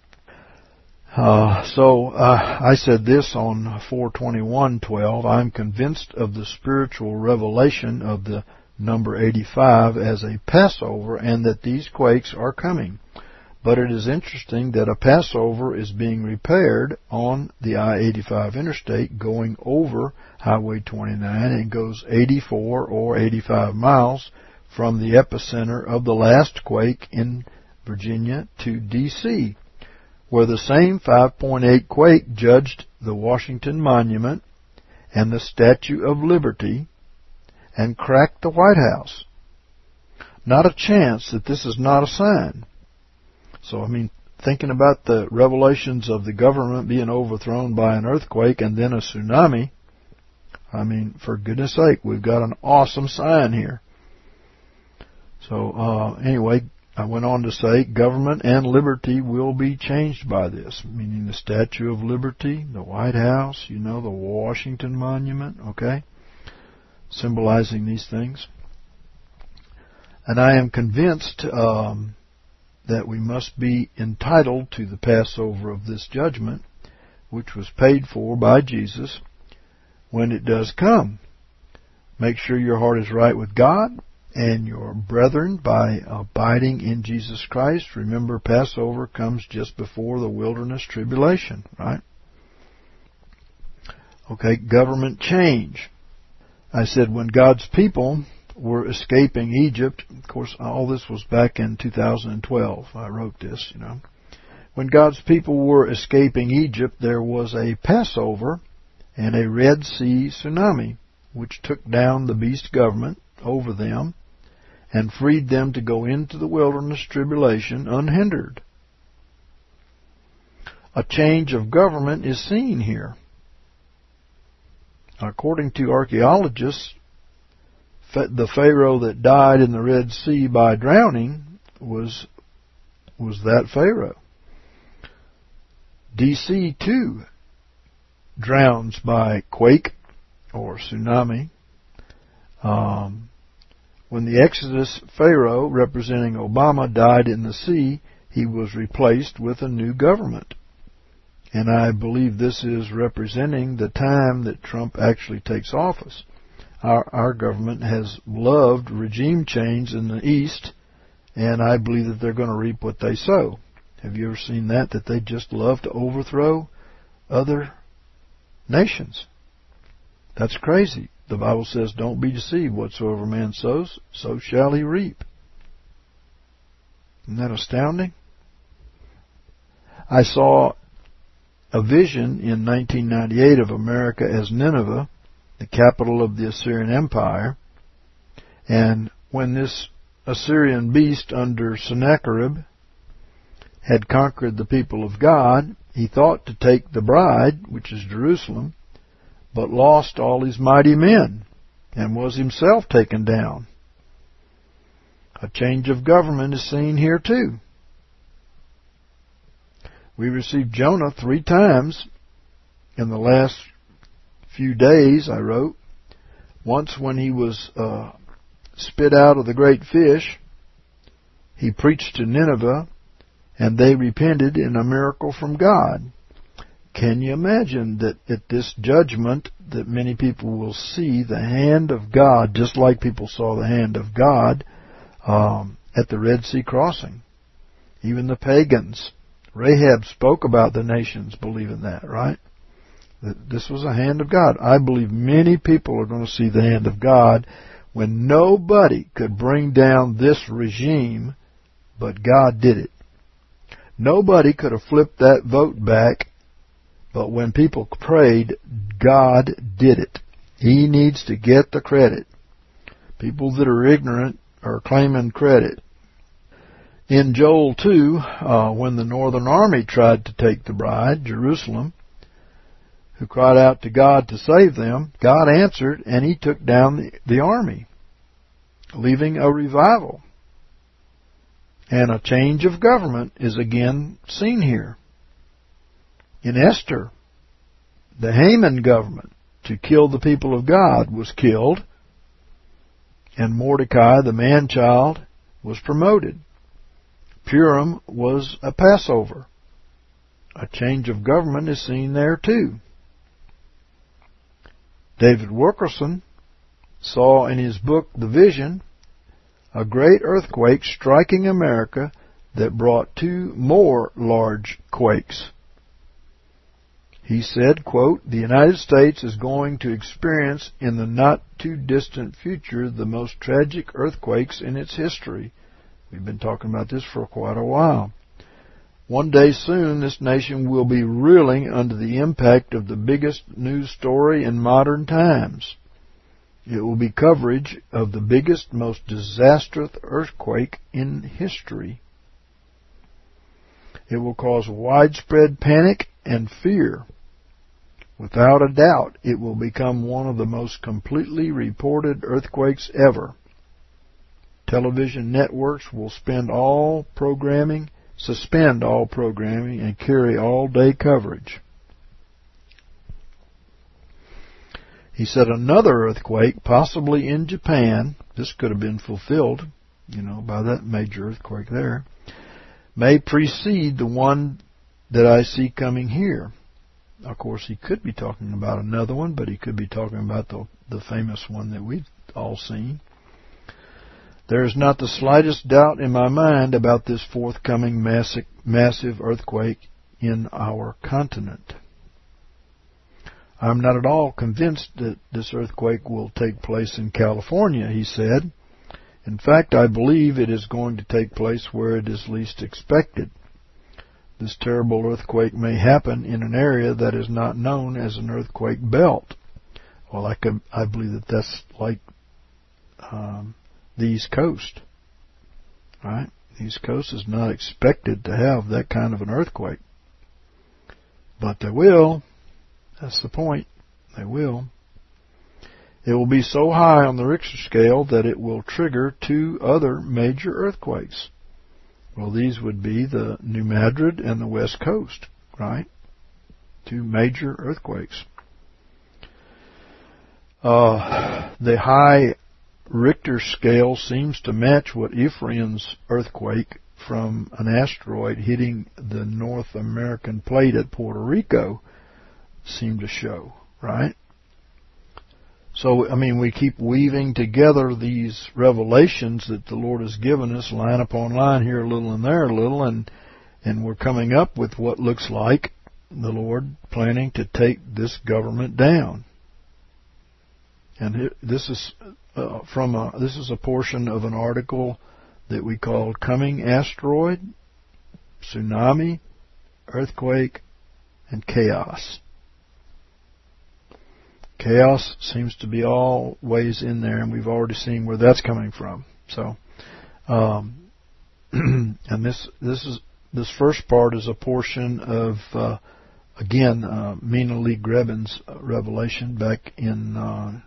I said this on 4/21/12. I'm convinced of the spiritual revelation of the number 85 as a Passover, and that these quakes are coming. But it is interesting that a Passover is being repaired on the I-85 interstate going over Highway 29 and goes 84 or 85 miles from the epicenter of the last quake in Virginia to D.C., where the same 5.8 quake judged the Washington Monument and the Statue of Liberty and cracked the White House. Not a chance that this is not a sign. So, I mean, thinking about the revelations of the government being overthrown by an earthquake and then a tsunami, I mean, for goodness sake, we've got an awesome sign here. So, anyway, I went on to say government and liberty will be changed by this, meaning the Statue of Liberty, the White House, the Washington Monument, okay, symbolizing these things. And I am convinced that we must be entitled to the Passover of this judgment, which was paid for by Jesus when it does come. Make sure your heart is right with God and your brethren by abiding in Jesus Christ. Remember, Passover comes just before the wilderness tribulation, right? Okay, government change. I said when God's people were escaping Egypt, of course all this was back in 2012, I wrote this, When God's people were escaping Egypt, there was a Passover and a Red Sea tsunami, which took down the beast government over them and freed them to go into the wilderness tribulation unhindered. A change of government is seen here. According to archaeologists, the Pharaoh that died in the Red Sea by drowning was that Pharaoh. DC too drowns by quake or tsunami. When the Exodus Pharaoh, representing Obama, died in the sea, he was replaced with a new government. And I believe this is representing the time that Trump actually takes office. Our government has loved regime change in the East, and I believe that they're going to reap what they sow. Have you ever seen that they just love to overthrow other nations? That's crazy. The Bible says, don't be deceived. Whatsoever man sows, so shall he reap. Isn't that astounding? I saw a vision in 1998 of America as Nineveh, the capital of the Assyrian Empire. And when this Assyrian beast under Sennacherib had conquered the people of God, he thought to take the bride, which is Jerusalem, but lost all his mighty men and was himself taken down. A change of government is seen here too. We received Jonah 3 times in the last few days, I wrote. Once when he was spit out of the great fish, he preached to Nineveh, and they repented in a miracle from God. Can you imagine that at this judgment that many people will see the hand of God, just like people saw the hand of God at the Red Sea crossing? Even the pagans. Rahab spoke about the nations believing that, right? That this was a hand of God. I believe many people are going to see the hand of God when nobody could bring down this regime, but God did it. Nobody could have flipped that vote back, but when people prayed, God did it. He needs to get the credit. People that are ignorant are claiming credit. In Joel 2, when the northern army tried to take the bride, Jerusalem, who cried out to God to save them, God answered, and he took down the army, leaving a revival. And a change of government is again seen here. In Esther, the Haman government to kill the people of God was killed, and Mordecai, the man-child, was promoted. Purim was a Passover. A change of government is seen there too. David Wilkerson saw in his book, The Vision, a great earthquake striking America that brought 2 more large quakes. He said, quote, "The United States is going to experience in the not-too-distant future the most tragic earthquakes in its history." We've been talking about this for quite a while. One day soon, this nation will be reeling under the impact of the biggest news story in modern times. It will be coverage of the biggest, most disastrous earthquake in history. It will cause widespread panic and fear. Without a doubt, it will become one of the most completely reported earthquakes ever. Television networks will suspend all programming, and carry all-day coverage. He said another earthquake, possibly in Japan, this could have been fulfilled, by that major earthquake there, may precede the one that I see coming here. Of course, he could be talking about another one, but he could be talking about the famous one that we've all seen. There is not the slightest doubt in my mind about this forthcoming massive earthquake in our continent. I'm not at all convinced that this earthquake will take place in California, he said. In fact, I believe it is going to take place where it is least expected. This terrible earthquake may happen in an area that is not known as an earthquake belt. Well, I believe that that's like the East Coast, right? The East Coast is not expected to have that kind of an earthquake. But they will. That's the point. They will. It will be so high on the Richter scale that it will trigger 2 other major earthquakes. Well, these would be the New Madrid and the West Coast, right? 2 major earthquakes. The high Richter scale seems to match what Ephraim's earthquake from an asteroid hitting the North American plate at Puerto Rico seemed to show, right? So, we keep weaving together these revelations that the Lord has given us, line upon line, here a little and there a little, and we're coming up with what looks like the Lord planning to take this government down. And this is a portion of an article that we called "Coming Asteroid, Tsunami, Earthquake, and Chaos." Chaos seems to be always in there, and we've already seen where that's coming from. So, and this first part is a portion of Mina Lee Greben's revelation back in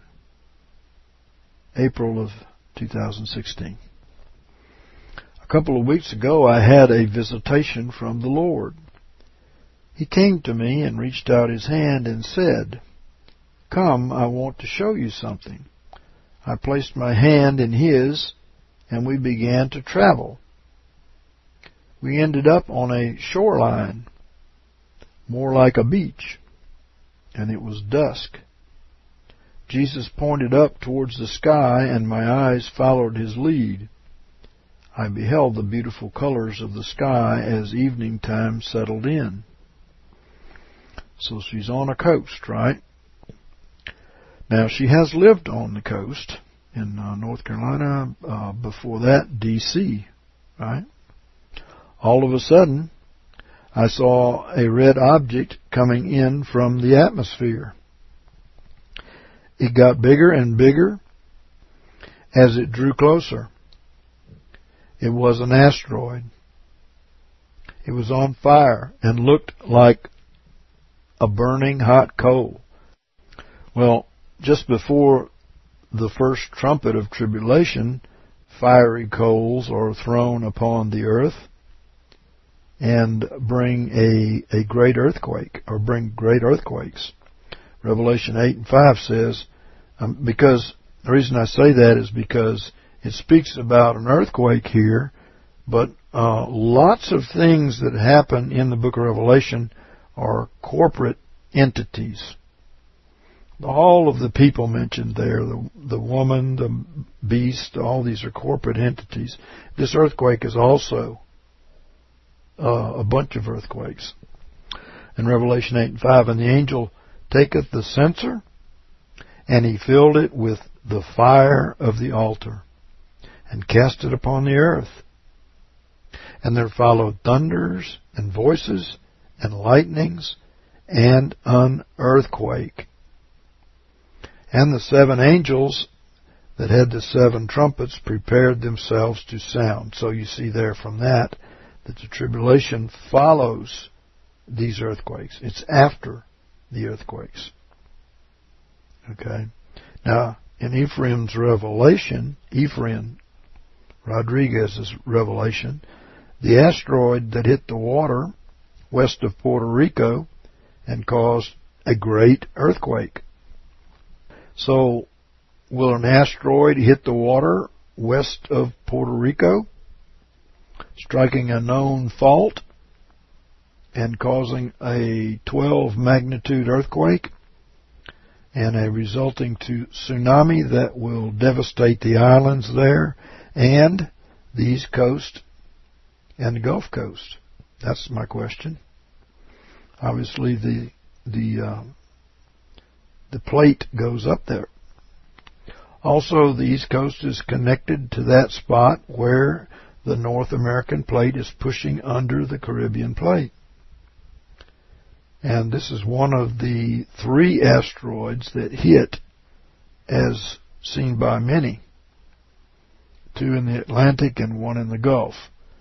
April of 2016. A couple of weeks ago, I had a visitation from the Lord. He came to me and reached out his hand and said, "Come, I want to show you something." I placed my hand in his, and we began to travel. We ended up on a shoreline, more like a beach, and it was dusk. Jesus pointed up towards the sky, and my eyes followed his lead. I beheld the beautiful colors of the sky as evening time settled in. So she's on a coast, right? Now, she has lived on the coast in North Carolina, before that, D.C., right? All of a sudden, I saw a red object coming in from the atmosphere. It got bigger and bigger as it drew closer. It was an asteroid. It was on fire and looked like a burning hot coal. Well, just before the first trumpet of tribulation, fiery coals are thrown upon the earth and bring a great earthquake, or bring great earthquakes. Revelation 8 and 5 says, because the reason I say that is because it speaks about an earthquake here, but lots of things that happen in the book of Revelation are corporate entities. All of the people mentioned there, the woman, the beast, all these are corporate entities. This earthquake is also a bunch of earthquakes. In Revelation 8 and 5, and the angel taketh the censer, and he filled it with the fire of the altar, and cast it upon the earth. And there followed thunders, and voices, and lightnings, and an earthquake. And the 7 angels that had the 7 trumpets prepared themselves to sound. So you see there from that the tribulation follows these earthquakes. It's after the earthquakes. Okay? Now, in Ephraim's revelation, Ephraim Rodriguez's revelation, the asteroid that hit the water west of Puerto Rico and caused a great earthquake. So, will an asteroid hit the water west of Puerto Rico, striking a known fault and causing a 12 magnitude earthquake and a resulting tsunami that will devastate the islands there and the East Coast and the Gulf Coast. That's my question. Obviously, the plate goes up there. Also, the East Coast is connected to that spot where the North American plate is pushing under the Caribbean plate. And this is one of the 3 asteroids that hit as seen by many. 2 in the Atlantic and 1 in the Gulf.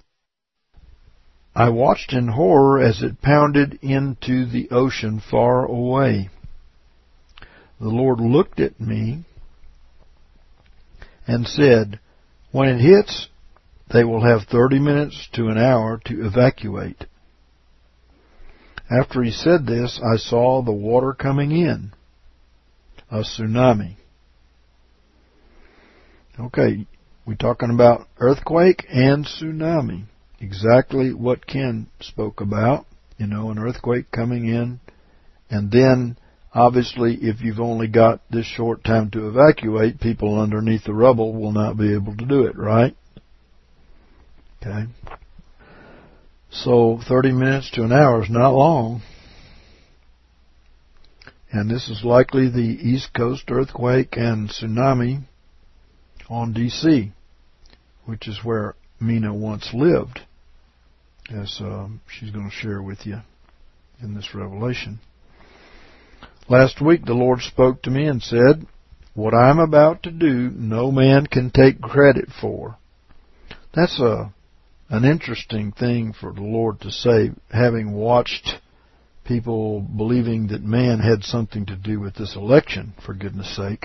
I watched in horror as it pounded into the ocean far away. The Lord looked at me and said, when it hits, they will have 30 minutes to an hour to evacuate. After he said this, I saw the water coming in, a tsunami. Okay, we're talking about earthquake and tsunami. Exactly what Ken spoke about, an earthquake coming in. And then, obviously, if you've only got this short time to evacuate, people underneath the rubble will not be able to do it, right? Okay. So 30 minutes to an hour is not long. And this is likely the East Coast earthquake and tsunami on D.C., which is where Mina once lived, as she's going to share with you in this revelation. Last week the Lord spoke to me and said, what I'm about to do, no man can take credit for. That's an interesting thing for the Lord to say, having watched people believing that man had something to do with this election, for goodness sake.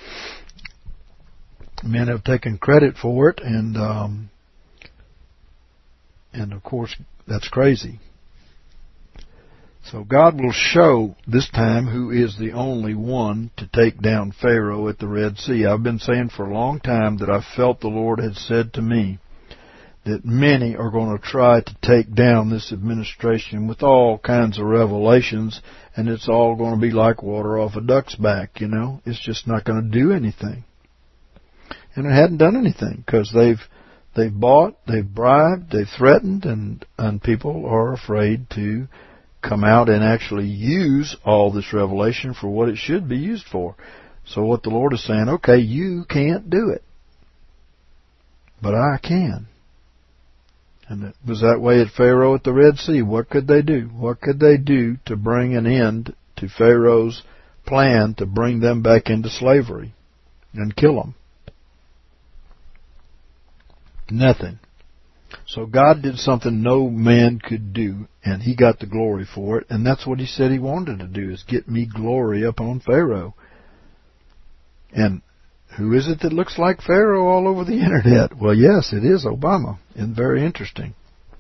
Men have taken credit for it, and of course that's crazy. So God will show this time who is the only one to take down Pharaoh at the Red Sea. I've been saying for a long time that I felt the Lord had said to me that many are going to try to take down this administration with all kinds of revelations, and it's all going to be like water off a duck's back, It's just not going to do anything. And it hadn't done anything because they've bought, they've bribed, they've threatened, and people are afraid to come out and actually use all this revelation for what it should be used for. So what the Lord is saying, okay, you can't do it, but I can. And it was that way at Pharaoh at the Red Sea. What could they do? What could they do to bring an end to Pharaoh's plan to bring them back into slavery and kill them? Nothing. So God did something no man could do, and he got the glory for it, and that's what he said he wanted to do, is get me glory upon Pharaoh. And who is it that looks like Pharaoh all over the internet? Well, yes, it is Obama, and very interesting.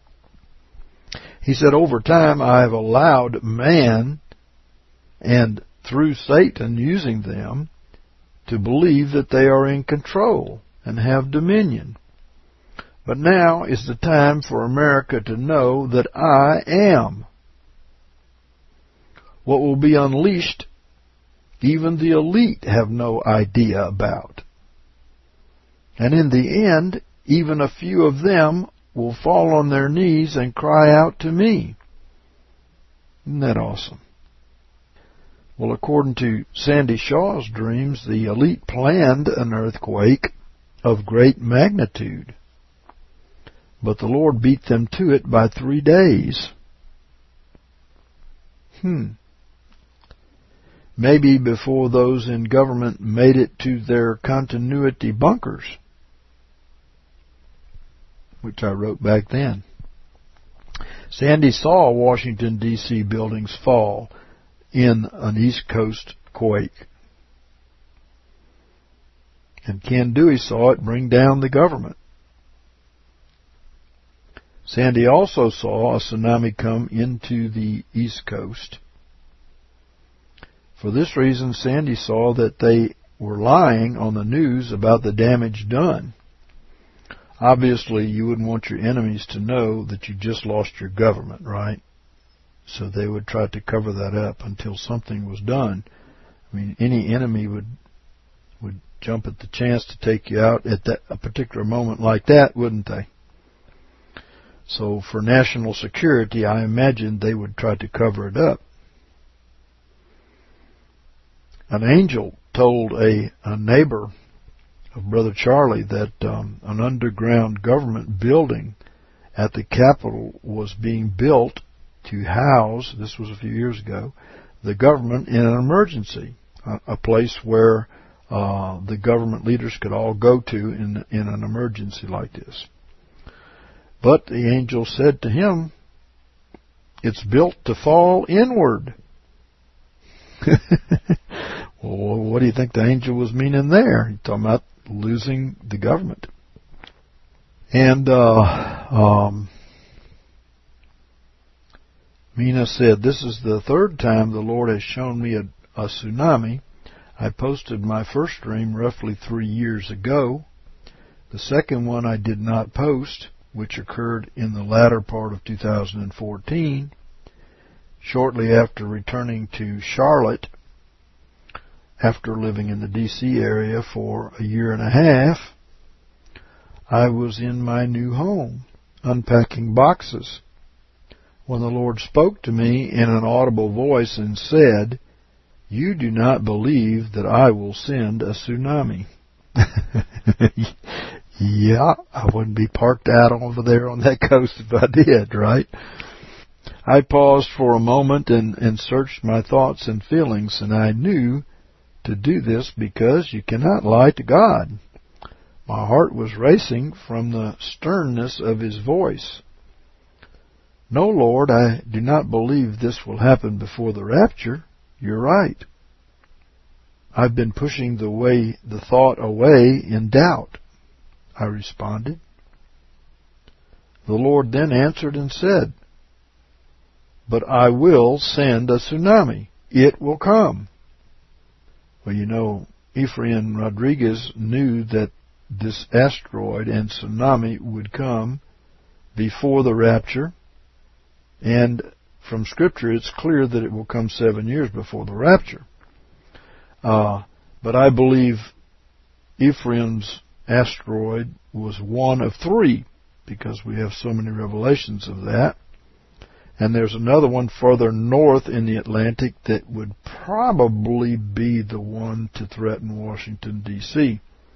He said, over time I have allowed man, and through Satan using them, to believe that they are in control and have dominion. But now is the time for America to know that I am. What will be unleashed, even the elite have no idea about. And in the end, even a few of them will fall on their knees and cry out to me. Isn't that awesome? Well, according to Sandy Shaw's dreams, the elite planned an earthquake of great magnitude. But the Lord beat them to it by 3 days. Maybe before those in government made it to their continuity bunkers, which I wrote back then. Sandy saw Washington, D.C. buildings fall in an East Coast quake. And Ken Dewey saw it bring down the government. Sandy also saw a tsunami come into the East Coast. For this reason, Sandy saw that they were lying on the news about the damage done. Obviously, you wouldn't want your enemies to know that you just lost your government, right? So they would try to cover that up until something was done. I mean, any enemy would jump at the chance to take you out at a particular moment like that, wouldn't they? So for national security, I imagine they would try to cover it up. An angel told a neighbor of Brother Charlie that an underground government building at the Capitol was being built to house, this was a few years ago, the government in an emergency, a place where the government leaders could all go to in an emergency like this. But the angel said to him, it's built to fall inward. Well, what do you think the angel was meaning there? He's talking about losing the government. And Mina said, this is the third time the Lord has shown me a tsunami. I posted my first dream roughly 3 years ago. The second one I did not post, which occurred in the latter part of 2014, shortly after returning to Charlotte, after living in the D.C. area for a year and a half. I was in my new home, unpacking boxes, when the Lord spoke to me in an audible voice and said, you do not believe that I will send a tsunami. Yeah, I wouldn't be parked out over there on that coast if I did, right? I paused for a moment and searched my thoughts and feelings, and I knew to do this because you cannot lie to God. My heart was racing from the sternness of His voice. No, Lord, I do not believe this will happen before the rapture. You're right. I've been pushing the thought away in doubt, I responded. The Lord then answered and said, but I will send a tsunami. It will come. Well, you know, Ephraim Rodriguez knew that this asteroid and tsunami would come before the rapture, and from Scripture it's clear that it will come 7 years before the rapture. But I believe Ephraim's asteroid was one of 3, because we have so many revelations of that. And there's another one further north in the Atlantic that would probably be the one to threaten Washington, D.C.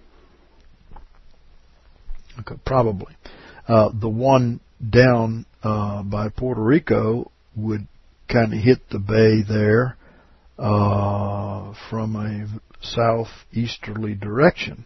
Okay, probably. The one down by Puerto Rico would kind of hit the bay there from a southeasterly direction.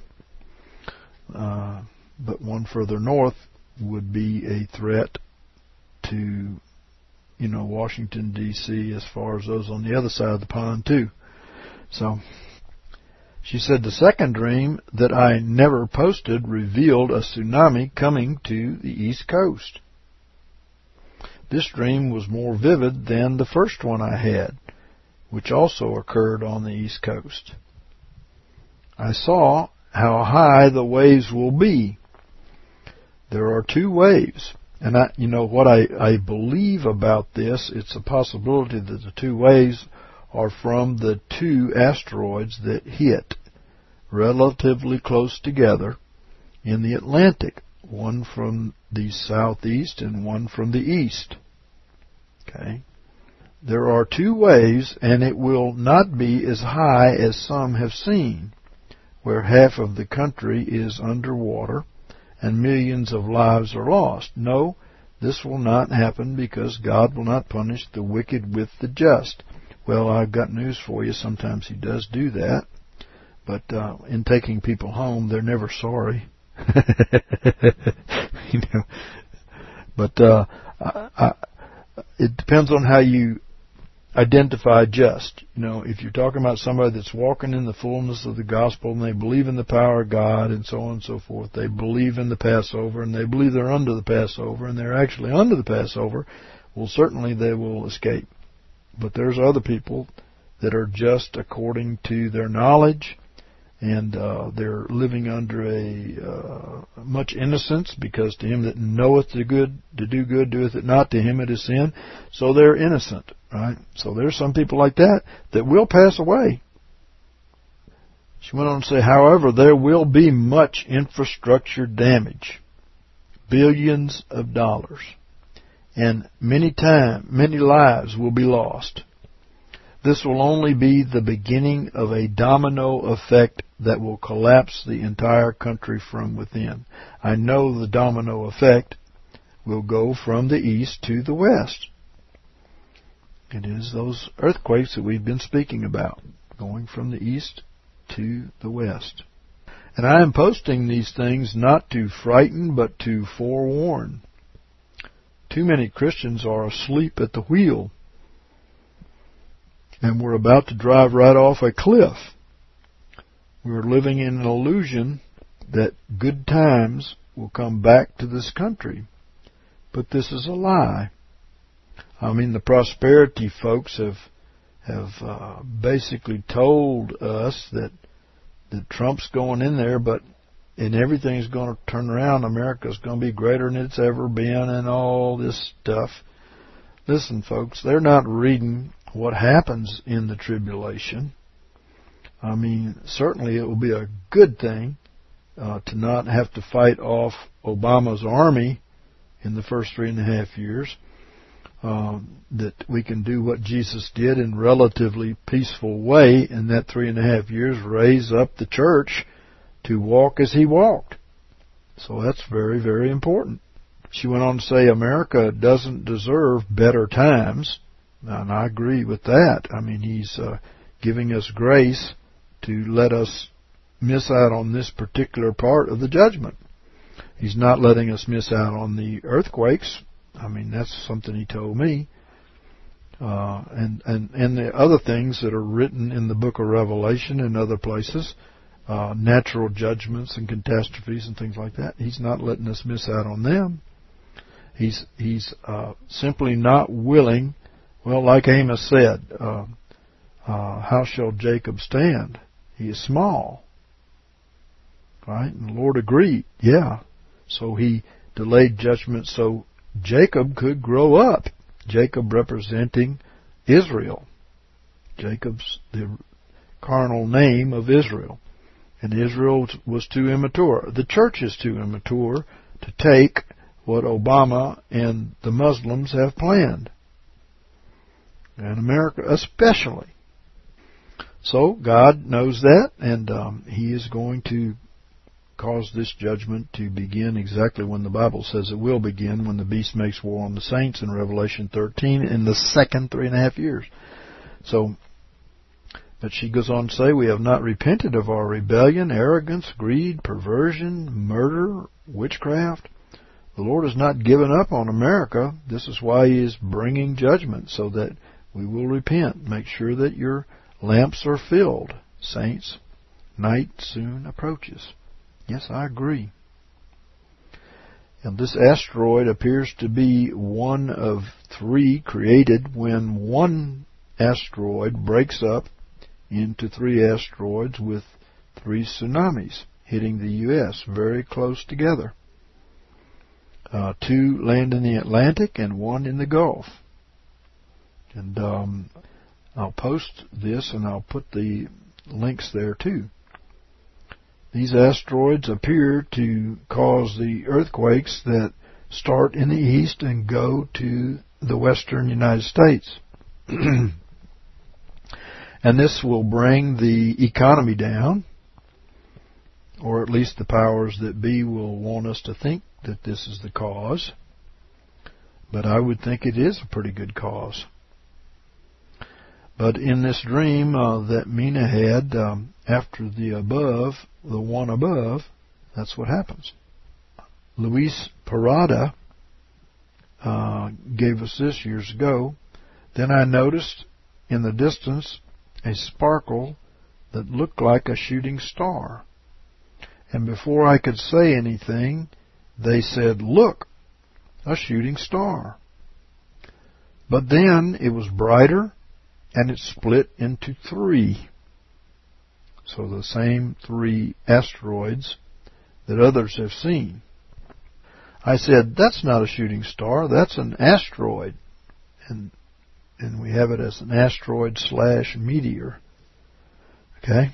But one further north would be a threat to, Washington, D.C., as far as those on the other side of the pond, too. So, she said the second dream that I never posted revealed a tsunami coming to the East Coast. This dream was more vivid than the first one I had, which also occurred on the East Coast. I saw how high the waves will be. There are 2 waves. And what I believe about this, it's a possibility that the 2 waves are from the 2 asteroids that hit relatively close together in the Atlantic, one from the southeast and one from the east. Okay? There are 2 waves, and it will not be as high as some have seen, where half of the country is underwater and millions of lives are lost. No, this will not happen because God will not punish the wicked with the just. Well, I've got news for you. Sometimes He does do that. But in taking people home, they're never sorry. But it depends on how you identify just. If you're talking about somebody that's walking in the fullness of the gospel and they believe in the power of God and so on and so forth, they believe in the Passover and they believe they're under the Passover and they're actually under the Passover, well, certainly they will escape. But there's other people that are just according to their knowledge and they're living under much innocence, because to him that knoweth to do good doeth it not, to him it is sin. So they're innocent, right? So there's some people like that will pass away. She went on to say, however, there will be much infrastructure damage, billions of dollars, and many lives will be lost. This will only be the beginning of a domino effect that will collapse the entire country from within. I know the domino effect will go from the east to the west. It is those earthquakes that we've been speaking about, going from the east to the west. And I am posting these things not to frighten, but to forewarn. Too many Christians are asleep at the wheel, and we're about to drive right off a cliff. We're living in an illusion that good times will come back to this country. But this is a lie. I mean, the prosperity folks have basically told us that Trump's going in there, and everything's going to turn around. America's going to be greater than it's ever been, and all this stuff. Listen, folks, they're not reading what happens in the tribulation. I mean, certainly it will be a good thing to not have to fight off Obama's army in the first 3.5 years. That we can do what Jesus did in relatively peaceful way in that 3.5 years, raise up the church to walk as he walked. So that's very, very important. She went on to say America doesn't deserve better times. And I agree with that. I mean, he's giving us grace to let us miss out on this particular part of the judgment. He's not letting us miss out on the earthquakes. I mean, that's something he told me. And the other things that are written in the book of Revelation and other places, natural judgments and catastrophes and things like that. He's not letting us miss out on them. He's simply not willing. Well, like Amos said, how shall Jacob stand? He is small. Right? And the Lord agreed. Yeah. So he delayed judgment so Jacob could grow up. Jacob representing Israel. Jacob's the carnal name of Israel. And Israel was too immature. The church is too immature to take what Obama and the Muslims have planned. And America especially. So God knows that, and He is going to cause this judgment to begin exactly when the Bible says it will begin, when the beast makes war on the saints in Revelation 13 in the second 3.5 years. So, but she goes on to say, we have not repented of our rebellion, arrogance, greed, perversion, murder, witchcraft. The Lord has not given up on America. This is why He is bringing judgment, so that we will repent. Make sure that your lamps are filled, saints. Night soon approaches. Yes, I agree. And this asteroid appears to be one of 3 created when one asteroid breaks up into 3 asteroids with 3 tsunamis hitting the U.S. very close together. 2 land in the Atlantic and 1 in the Gulf. And I'll post this and I'll put the links there too. These asteroids appear to cause the earthquakes that start in the east and go to the western United States. And this will bring the economy down, or at least the powers that be will want us to think that this is the cause. But I would think it is a pretty good cause. But in this dream that Mina had, after the one above, that's what happens. Luis Parada gave us this years ago. Then I noticed in the distance a sparkle that looked like a shooting star. And before I could say anything, they said, "Look, a shooting star." But then it was brighter, and it split into 3. So the same 3 asteroids that others have seen. I said, that's not a shooting star, that's an asteroid. And we have it as an asteroid/meteor. Okay?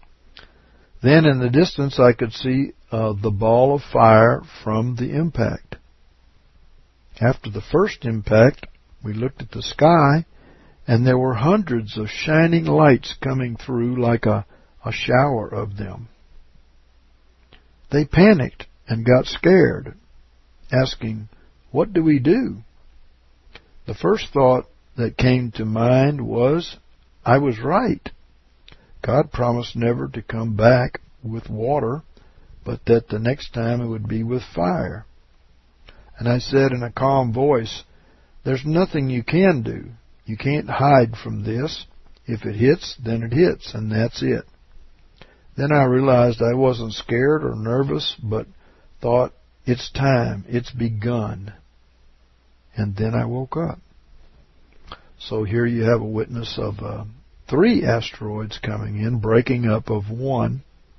Then in the distance I could see the ball of fire from the impact. After the first impact, we looked at the sky, and there were hundreds of shining lights coming through like a shower of them. They panicked and got scared, asking, "What do we do?" The first thought that came to mind was, I was right. God promised never to come back with water, but that the next time it would be with fire. And I said in a calm voice, "There's nothing you can do. You can't hide from this. If it hits, then it hits, and that's it." Then I realized I wasn't scared or nervous, but thought, it's time, it's begun. And then I woke up. So here you have a witness of 3 asteroids coming in, breaking up of 1,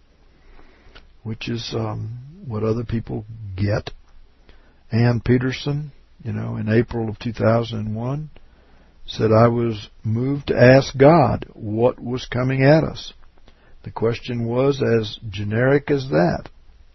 which is what other people get. Ann Peterson, in April of 2001, said, I was moved to ask God what was coming at us. The question was as generic as that,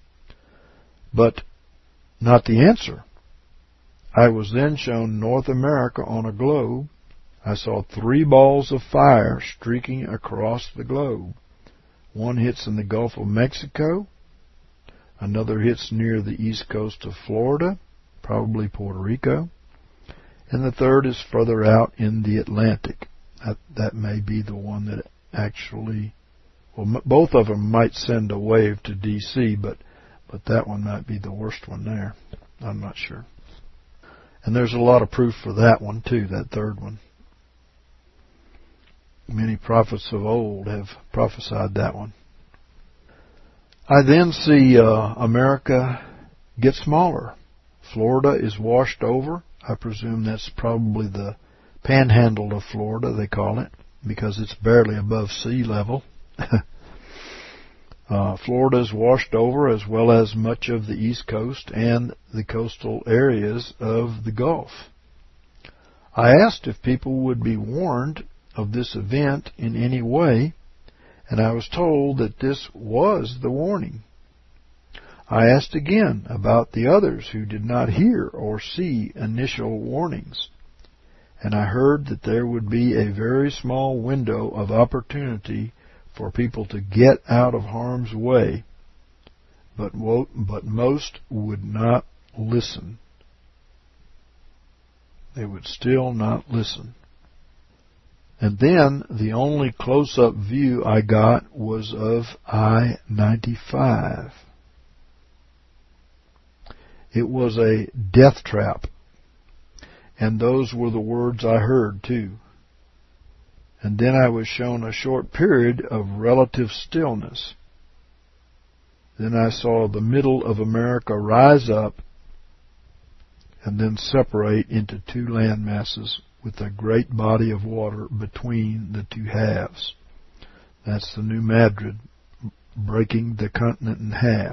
but not the answer. I was then shown North America on a globe. I saw 3 balls of fire streaking across the globe. One hits in the Gulf of Mexico. Another hits near the east coast of Florida, probably Puerto Rico. And the third is further out in the Atlantic. That may be the one that actually, both of them might send a wave to D.C., but that one might be the worst one there. I'm not sure. And there's a lot of proof for that one too, that third one. Many prophets of old have prophesied that one. I then see America get smaller. Florida is washed over. I presume that's probably the panhandle of Florida, they call it, because it's barely above sea level. Florida is washed over, as well as much of the East Coast and the coastal areas of the Gulf. I asked if people would be warned of this event in any way, and I was told that this was the warning. I asked again about the others who did not hear or see initial warnings, and I heard that there would be a very small window of opportunity for people to get out of harm's way, but most would not listen. They would still not listen. And then the only close-up view I got was of I-95. It was a death trap, and those were the words I heard too. And then I was shown a short period of relative stillness. Then I saw the middle of America rise up and then separate into 2 land masses with a great body of water between the 2 halves. That's the New Madrid breaking the continent in half.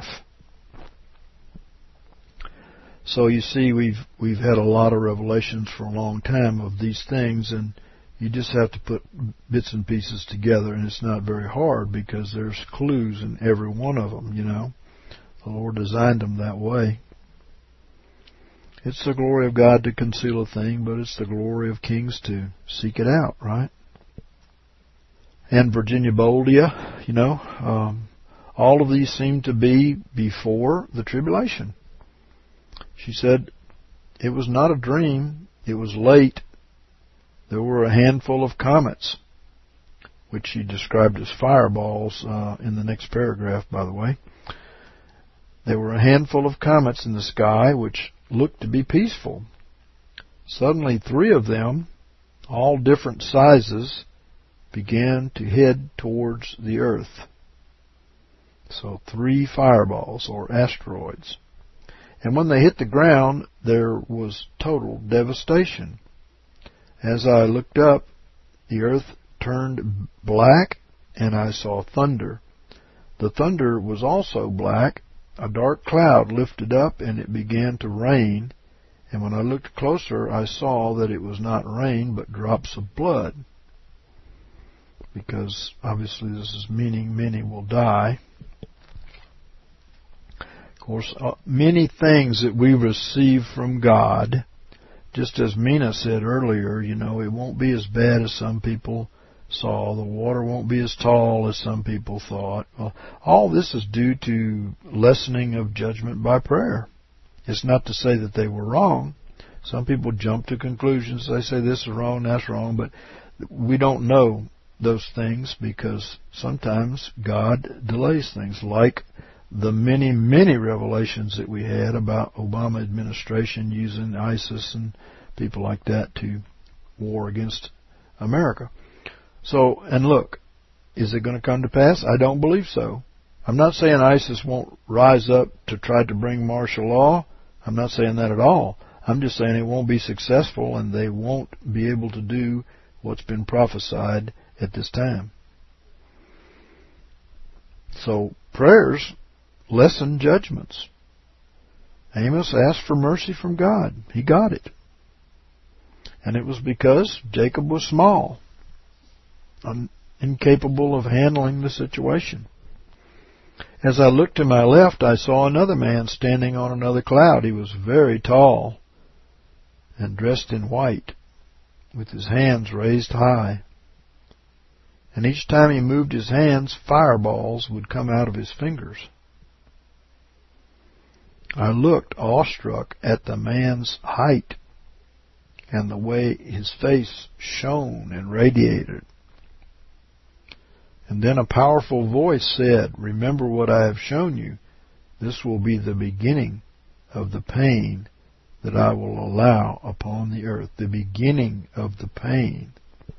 So you see, we've had a lot of revelations for a long time of these things, and you just have to put bits and pieces together, and it's not very hard because there's clues in every one of them, The Lord designed them that way. It's the glory of God to conceal a thing, but it's the glory of kings to seek it out, right? And Virginia Boldia, all of these seem to be before the tribulation. She said it was not a dream, it was late. There were a handful of comets, which she described as fireballs in the next paragraph, by the way. There were a handful of comets in the sky which looked to be peaceful. Suddenly 3 of them, all different sizes, began to head towards the earth. So 3 fireballs or asteroids. And when they hit the ground, there was total devastation. As I looked up, the earth turned black and I saw thunder. The thunder was also black. A dark cloud lifted up, and it began to rain. And when I looked closer, I saw that it was not rain, but drops of blood. Because obviously this is meaning many will die. Of course, many things that we receive from God, just as Mina said earlier, it won't be as bad as some people saw. The water won't be as tall as some people thought. Well, all this is due to lessening of judgment by prayer. It's not to say that they were wrong. Some people jump to conclusions. They say this is wrong, that's wrong, but we don't know those things because sometimes God delays things, like the many, many revelations that we had about Obama administration using ISIS and people like that to war against America. So, and look, is it going to come to pass? I don't believe so. I'm not saying ISIS won't rise up to try to bring martial law. I'm not saying that at all. I'm just saying it won't be successful and they won't be able to do what's been prophesied at this time. So, prayers lessen judgments. Amos asked for mercy from God. He got it. And it was because Jacob was small, incapable of handling the situation. As I looked to my left, I saw another man standing on another cloud. He was very tall and dressed in white, with his hands raised high. And each time he moved his hands, fireballs would come out of his fingers. I looked awestruck at the man's height and the way his face shone and radiated. And then a powerful voice said, "Remember what I have shown you. This will be the beginning of the pain that I will allow upon the earth." The beginning of the pain.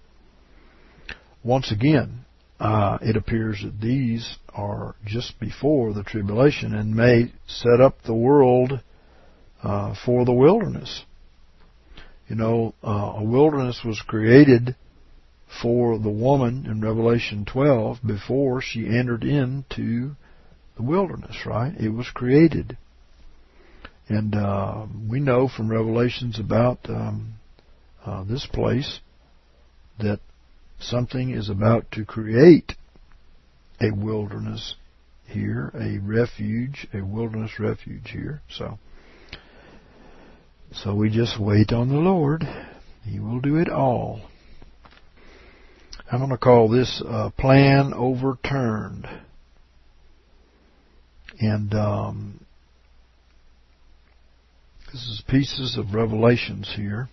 Once again, it appears that these are just before the tribulation and may set up the world for the wilderness. A wilderness was created for the woman in Revelation 12 before she entered into the wilderness, right? It was created. And we know from Revelations about this place that something is about to create a wilderness here, a refuge, a wilderness refuge here. So we just wait on the Lord. He will do it all. I'm going to call this Plan Overturned. And this is pieces of Revelations here.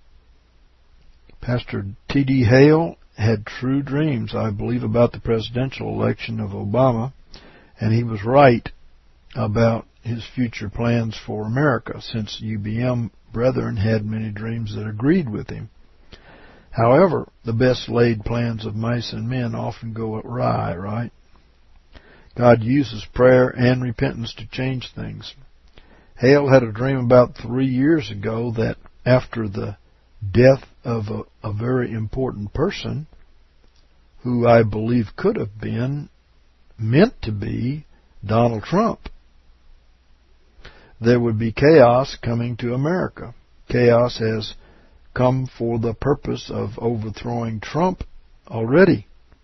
Pastor T.D. Hale had true dreams, I believe, about the presidential election of Obama, and he was right about his future plans for America, since UBM brethren had many dreams that agreed with him. However, the best laid plans of mice and men often go awry, right? God uses prayer and repentance to change things. Hale had a dream about 3 years ago that after the death of a very important person, who I believe could have been meant to be Donald Trump, there would be chaos coming to America. Chaos has come for the purpose of overthrowing Trump already.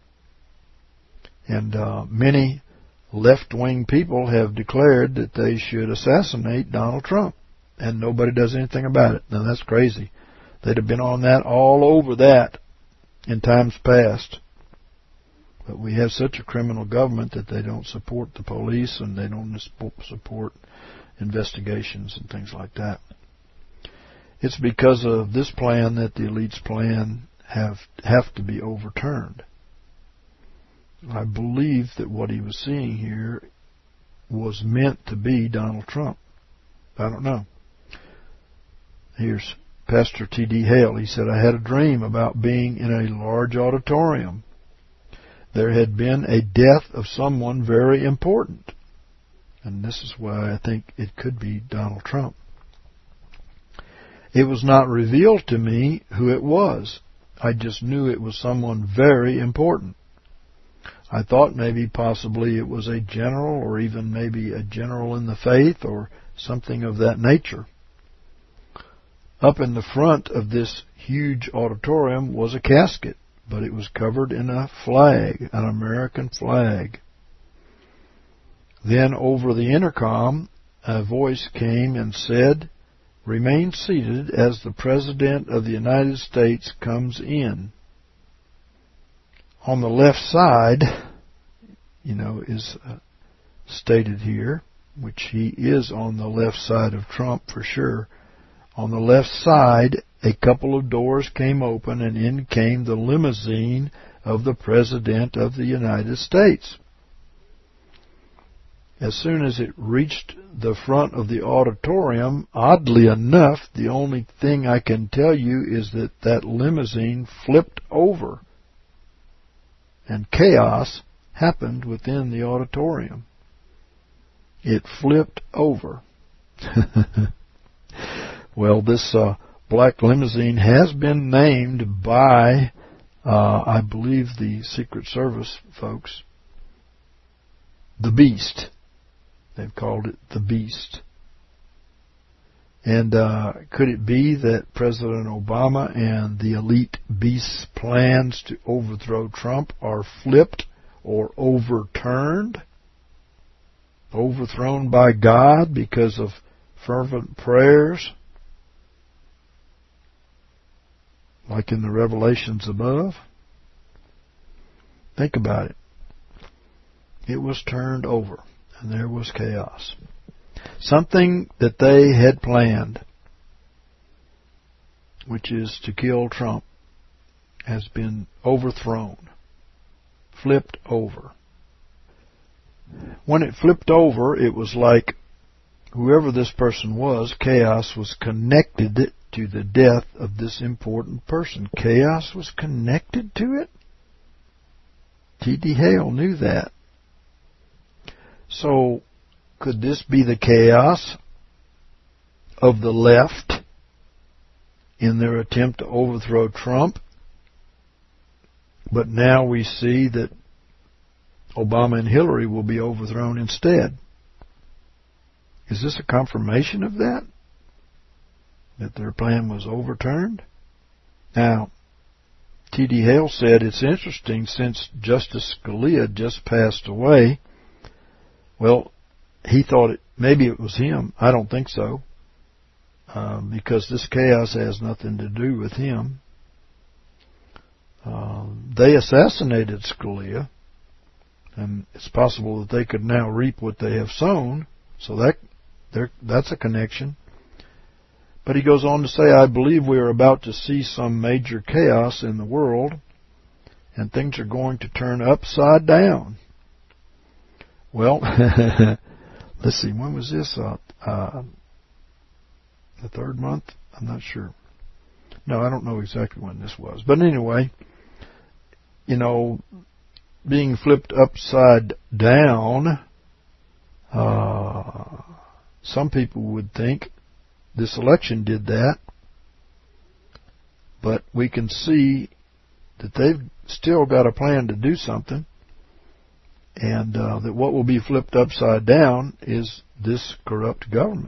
And many left-wing people have declared that they should assassinate Donald Trump, and nobody does anything about it. Now, that's crazy. They'd have been on that, all over that, in times past. But we have such a criminal government that they don't support the police, and they don't support investigations and things like that. It's because of this plan that the elite's plan have to be overturned. I believe that what he was seeing here was meant to be Donald Trump. I don't know. Here's Pastor T.D. Hale. He said, "I had a dream about being in a large auditorium. There had been a death of someone very important." And this is why I think it could be Donald Trump. "It was not revealed to me who it was. I just knew it was someone very important. I thought maybe possibly it was a general, or even maybe a general in the faith, or something of that nature. Up in the front of this huge auditorium was a casket, but it was covered in a flag, an American flag. Then over the intercom, a voice came and said, "Remain seated as the President of the United States comes in." On the left side, is stated here, which he is on the left side of Trump for sure. On the left side, a couple of doors came open, and in came the limousine of the President of the United States. As soon as it reached the front of the auditorium, oddly enough, the only thing I can tell you is that limousine flipped over, and chaos happened within the auditorium. It flipped over. Well, this black limousine has been named by, I believe, the Secret Service folks, the Beast. They've called it the Beast. And could it be that President Obama and the elite Beast's plans to overthrow Trump are flipped or overturned? Overthrown by God because of fervent prayers? Like in the Revelations above? Think about it. It was turned over, and there was chaos. Something that they had planned, which is to kill Trump, has been overthrown, flipped over. When it flipped over, it was like whoever this person was, chaos was connected to the death of this important person. Chaos was connected to it? T.D. Hale knew that. So, could this be the chaos of the left in their attempt to overthrow Trump? But now we see that Obama and Hillary will be overthrown instead. Is this a confirmation of that? That their plan was overturned? Now, T.D. Hale said it's interesting since Justice Scalia just passed away. Well, he thought maybe it was him. I don't think so. Because this chaos has nothing to do with him. They assassinated Scalia. And it's possible that they could now reap what they have sown. So that's a connection. But he goes on to say, I believe we are about to see some major chaos in the world, and things are going to turn upside down. Well, let's see, when was this? The third month? I'm not sure. No, I don't know exactly when this was. But anyway, being flipped upside down, some people would think this election did that, but we can see that they've still got a plan to do something, and that what will be flipped upside down is this corrupt government.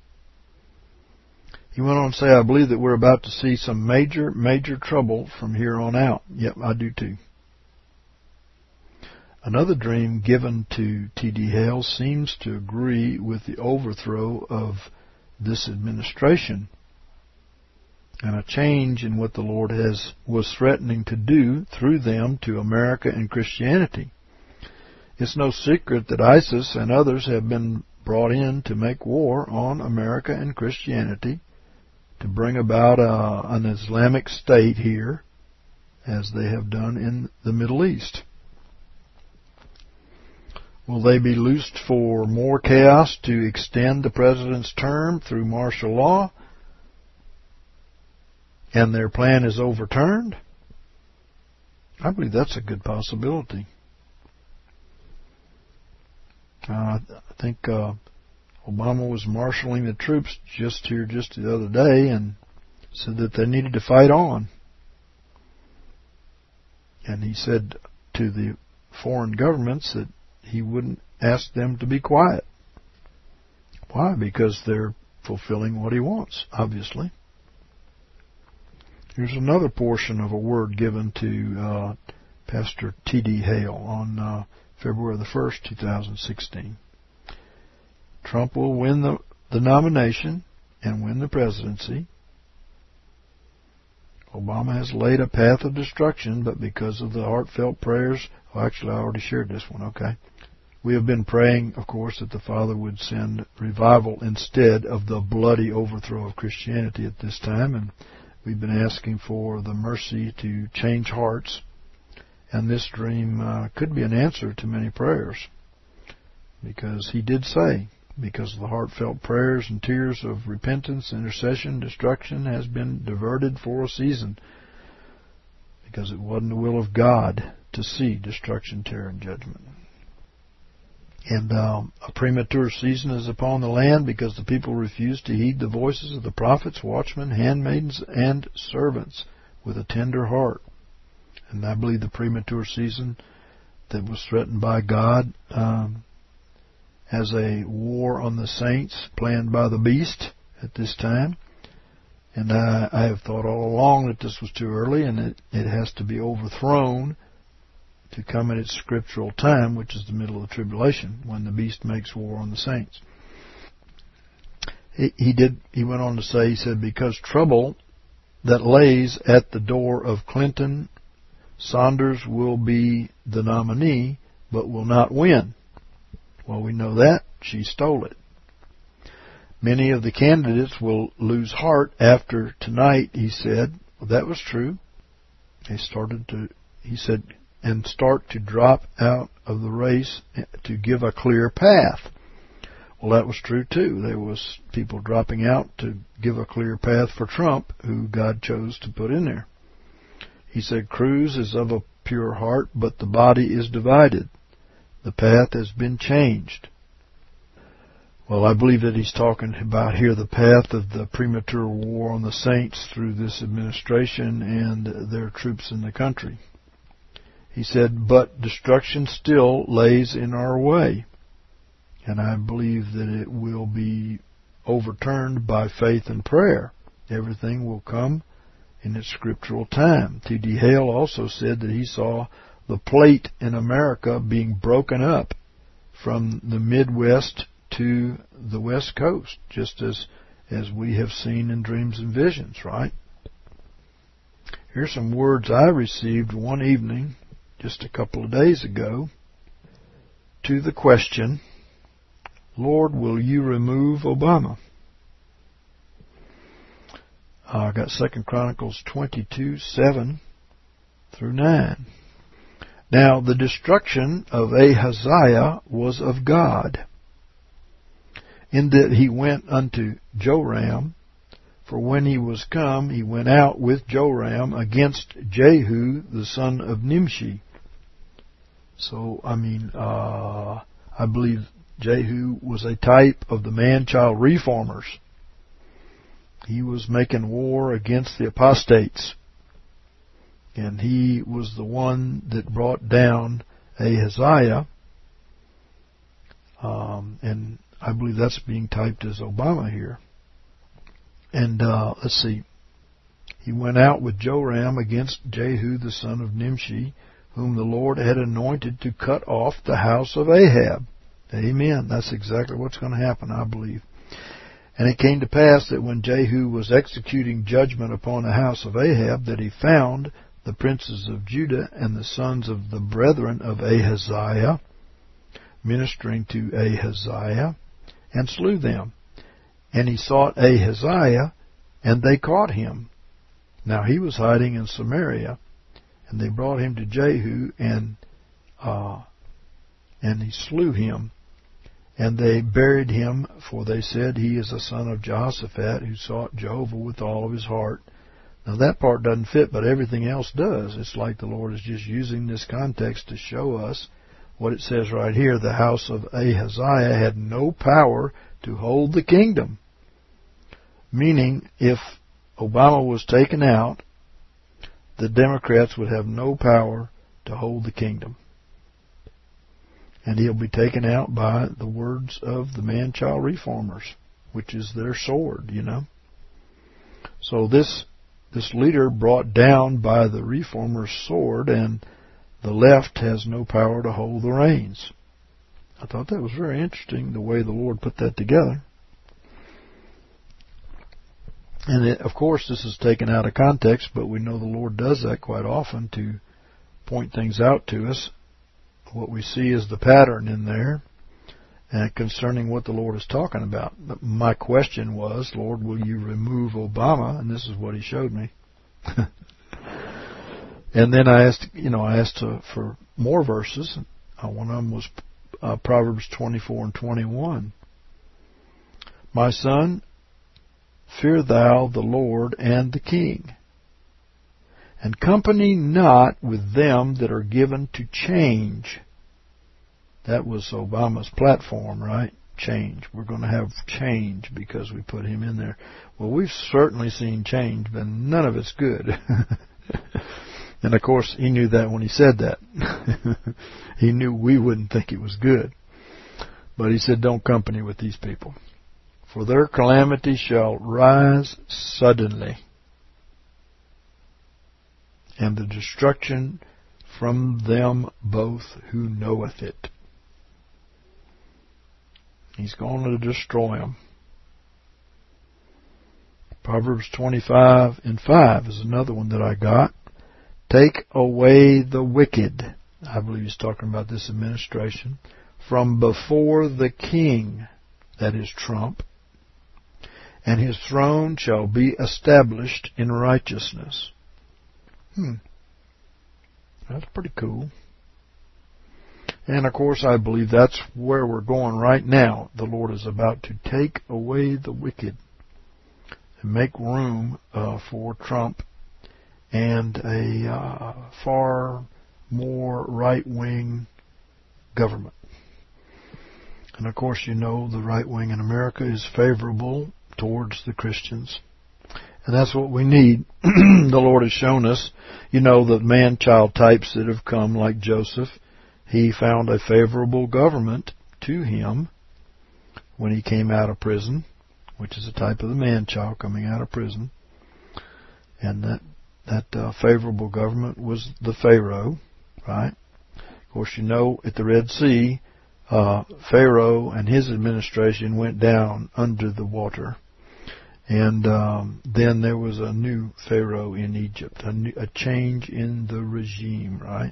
He went on to say, I believe that we're about to see some major, major trouble from here on out. Yep, I do too. Another dream given to T.D. Hale seems to agree with the overthrow of this administration and a change in what the Lord was threatening to do through them to America and Christianity. It's no secret that ISIS and others have been brought in to make war on America and Christianity, to bring about an Islamic state here, as they have done in the Middle East. Will they be loosed for more chaos to extend the president's term through martial law, and their plan is overturned? I believe that's a good possibility. I think Obama was marshaling the troops just the other day and said that they needed to fight on. And he said to the foreign governments that he wouldn't ask them to be quiet. Why? Because they're fulfilling what he wants, obviously. Here's another portion of a word given to Pastor T.D. Hale on February the 1st, 2016. Trump will win the nomination and win the presidency. Obama has laid a path of destruction, but because of the heartfelt prayers... Oh, actually, I already shared this one, okay. We have been praying, of course, that the Father would send revival instead of the bloody overthrow of Christianity at this time, and we've been asking for the mercy to change hearts, and this dream could be an answer to many prayers, because he did say, because of the heartfelt prayers and tears of repentance, intercession, destruction has been diverted for a season, because it wasn't the will of God to see destruction, terror, and judgment. And a premature season is upon the land because the people refuse to heed the voices of the prophets, watchmen, handmaidens, and servants with a tender heart. And I believe the premature season that was threatened by God as a war on the saints planned by the beast at this time. And I have thought all along that this was too early, and it has to be overthrown to come at its scriptural time, which is the middle of the tribulation, when the beast makes war on the saints. He went on to say, he said, because trouble that lays at the door of Clinton, Saunders will be the nominee, but will not win. Well, we know that. She stole it. Many of the candidates will lose heart after tonight, he said. Well, that was true. He said, and start to drop out of the race to give a clear path. Well, that was true too. There was people dropping out to give a clear path for Trump, who God chose to put in there. He said, Cruz is of a pure heart, but the body is divided. The path has been changed. Well, I believe that he's talking about here the path of the premature war on the saints through this administration and their troops in the country. He said, but destruction still lays in our way. And I believe that it will be overturned by faith and prayer. Everything will come in its scriptural time. T.D. Hale also said that he saw the plate in America being broken up from the Midwest to the West Coast, just as we have seen in dreams and visions, right? Here's some words I received one evening just a couple of days ago to the question, Lord, will you remove Obama? I got 2 Chronicles 22:7 through 9. Now the destruction of Ahaziah was of God, in that he went unto Joram, for when he was come, he went out with Joram against Jehu the son of Nimshi. So, I believe Jehu was a type of the man-child reformers. He was making war against the apostates. And he was the one that brought down Ahaziah. And I believe that's being typed as Obama here. And let's see. He went out with Joram against Jehu the son of Nimshi, whom the Lord had anointed to cut off the house of Ahab. Amen. That's exactly what's going to happen, I believe. And it came to pass that when Jehu was executing judgment upon the house of Ahab, that he found the princes of Judah and the sons of the brethren of Ahaziah ministering to Ahaziah, and slew them. And he sought Ahaziah, and they caught him. Now he was hiding in Samaria, and they brought him to Jehu, and he slew him. And they buried him, for they said, he is a son of Jehoshaphat, who sought Jehovah with all of his heart. Now that part doesn't fit, but everything else does. It's like the Lord is just using this context to show us what it says right here. The house of Ahaziah had no power to hold the kingdom. Meaning, if Obama was taken out, the Democrats would have no power to hold the kingdom. And he'll be taken out by the words of the man-child reformers, which is their sword, So this leader brought down by the reformer's sword, and the left has no power to hold the reins. I thought that was very interesting, the way the Lord put that together. And of course, this is taken out of context, but we know the Lord does that quite often to point things out to us. What we see is the pattern in there concerning what the Lord is talking about. My question was, Lord, will you remove Obama? And this is what he showed me. And then I asked for more verses. One of them was Proverbs 24 and 21. My son, fear thou the Lord and the king, and company not with them that are given to change. That was Obama's platform, right? Change. We're going to have change because we put him in there. Well, we've certainly seen change, but none of it's good. And of course, he knew that when he said that. He knew we wouldn't think it was good. But he said, don't company with these people, for their calamity shall rise suddenly, and the destruction from them both who knoweth it. He's going to destroy them. Proverbs 25 and 5 is another one that I got. Take away the wicked. I believe he's talking about this administration. From before the king, that is Trump, and his throne shall be established in righteousness. That's pretty cool. And of course, I believe that's where we're going right now. The Lord is about to take away the wicked and make room for Trump and a far more right-wing government. And of course, the right wing in America is favorable towards the Christians. And that's what we need. The Lord has shown us, the man-child types that have come, like Joseph. He found a favorable government to him when he came out of prison, which is a type of the man-child coming out of prison. And that favorable government was the Pharaoh, right? Of course, at the Red Sea, Pharaoh and his administration went down under the water. And then there was a new Pharaoh in Egypt, a change in the regime, right?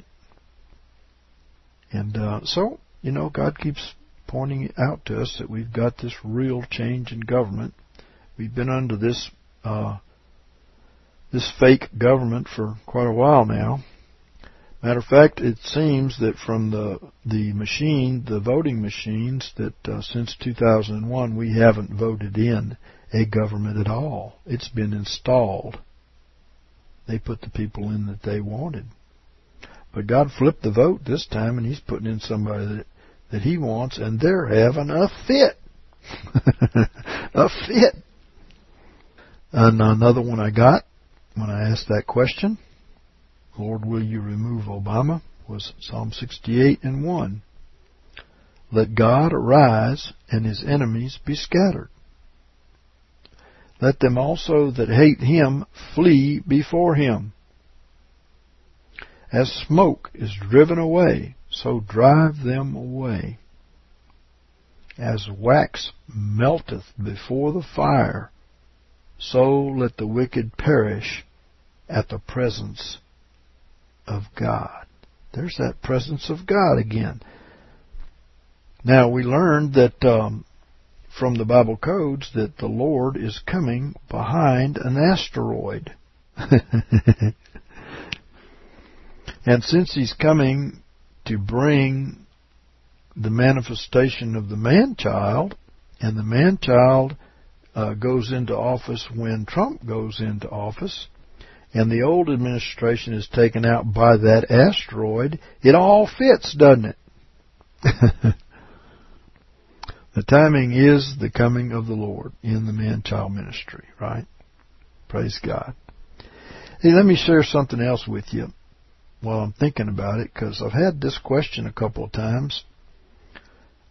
And so, God keeps pointing it out to us that we've got this real change in government. We've been under this fake government for quite a while now. Matter of fact, it seems that from the voting machines, that since 2001 we haven't voted in a government at all. It's been installed. They put the people in that they wanted. But God flipped the vote this time, and He's putting in somebody that He wants, and they're having a fit. A fit. And another one I got when I asked that question, Lord, will you remove Obama, was Psalm 68 and 1. Let God arise and His enemies be scattered. Let them also that hate Him flee before Him. As smoke is driven away, so drive them away. As wax melteth before the fire, so let the wicked perish at the presence of God. There's that presence of God again. Now, we learned that from the Bible codes that the Lord is coming behind an asteroid. And since He's coming to bring the manifestation of the man-child, and the man-child goes into office when Trump goes into office, and the old administration is taken out by that asteroid, it all fits, doesn't it? The timing is the coming of the Lord in the man-child ministry, right? Praise God. Hey, let me share something else with you while I'm thinking about it, because I've had this question a couple of times.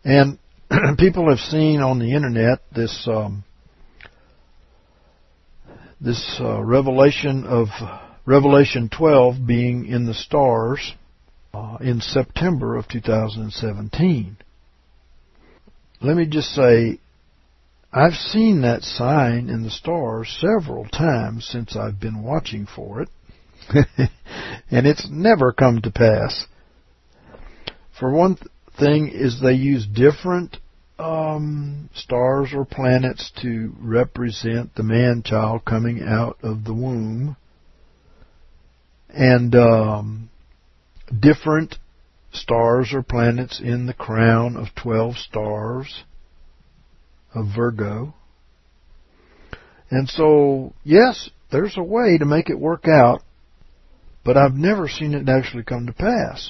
And people have seen on the internet this revelation of Revelation 12 being in the stars in September of 2017. Let me just say, I've seen that sign in the stars several times since I've been watching for it, and it's never come to pass. For one thing is they use different stars or planets to represent the man-child coming out of the womb, and different stars or planets in the crown of 12 stars of Virgo. And so, yes, there's a way to make it work out, but I've never seen it actually come to pass.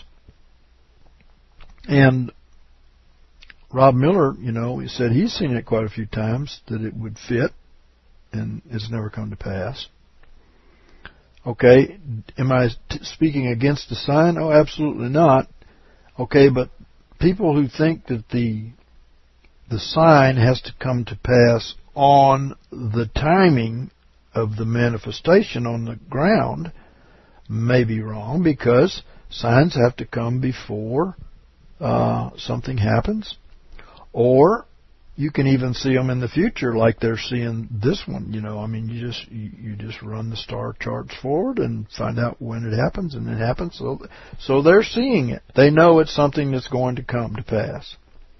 And Rob Miller, he said he's seen it quite a few times that it would fit, and it's never come to pass. Okay, am I speaking against the sign? Oh, absolutely not. Okay, but people who think that the sign has to come to pass on the timing of the manifestation on the ground may be wrong, because signs have to come before something happens. Or you can even see them in the future, like they're seeing this one. You just run the star charts forward and find out when it happens, and it happens. So they're seeing it. They know it's something that's going to come to pass.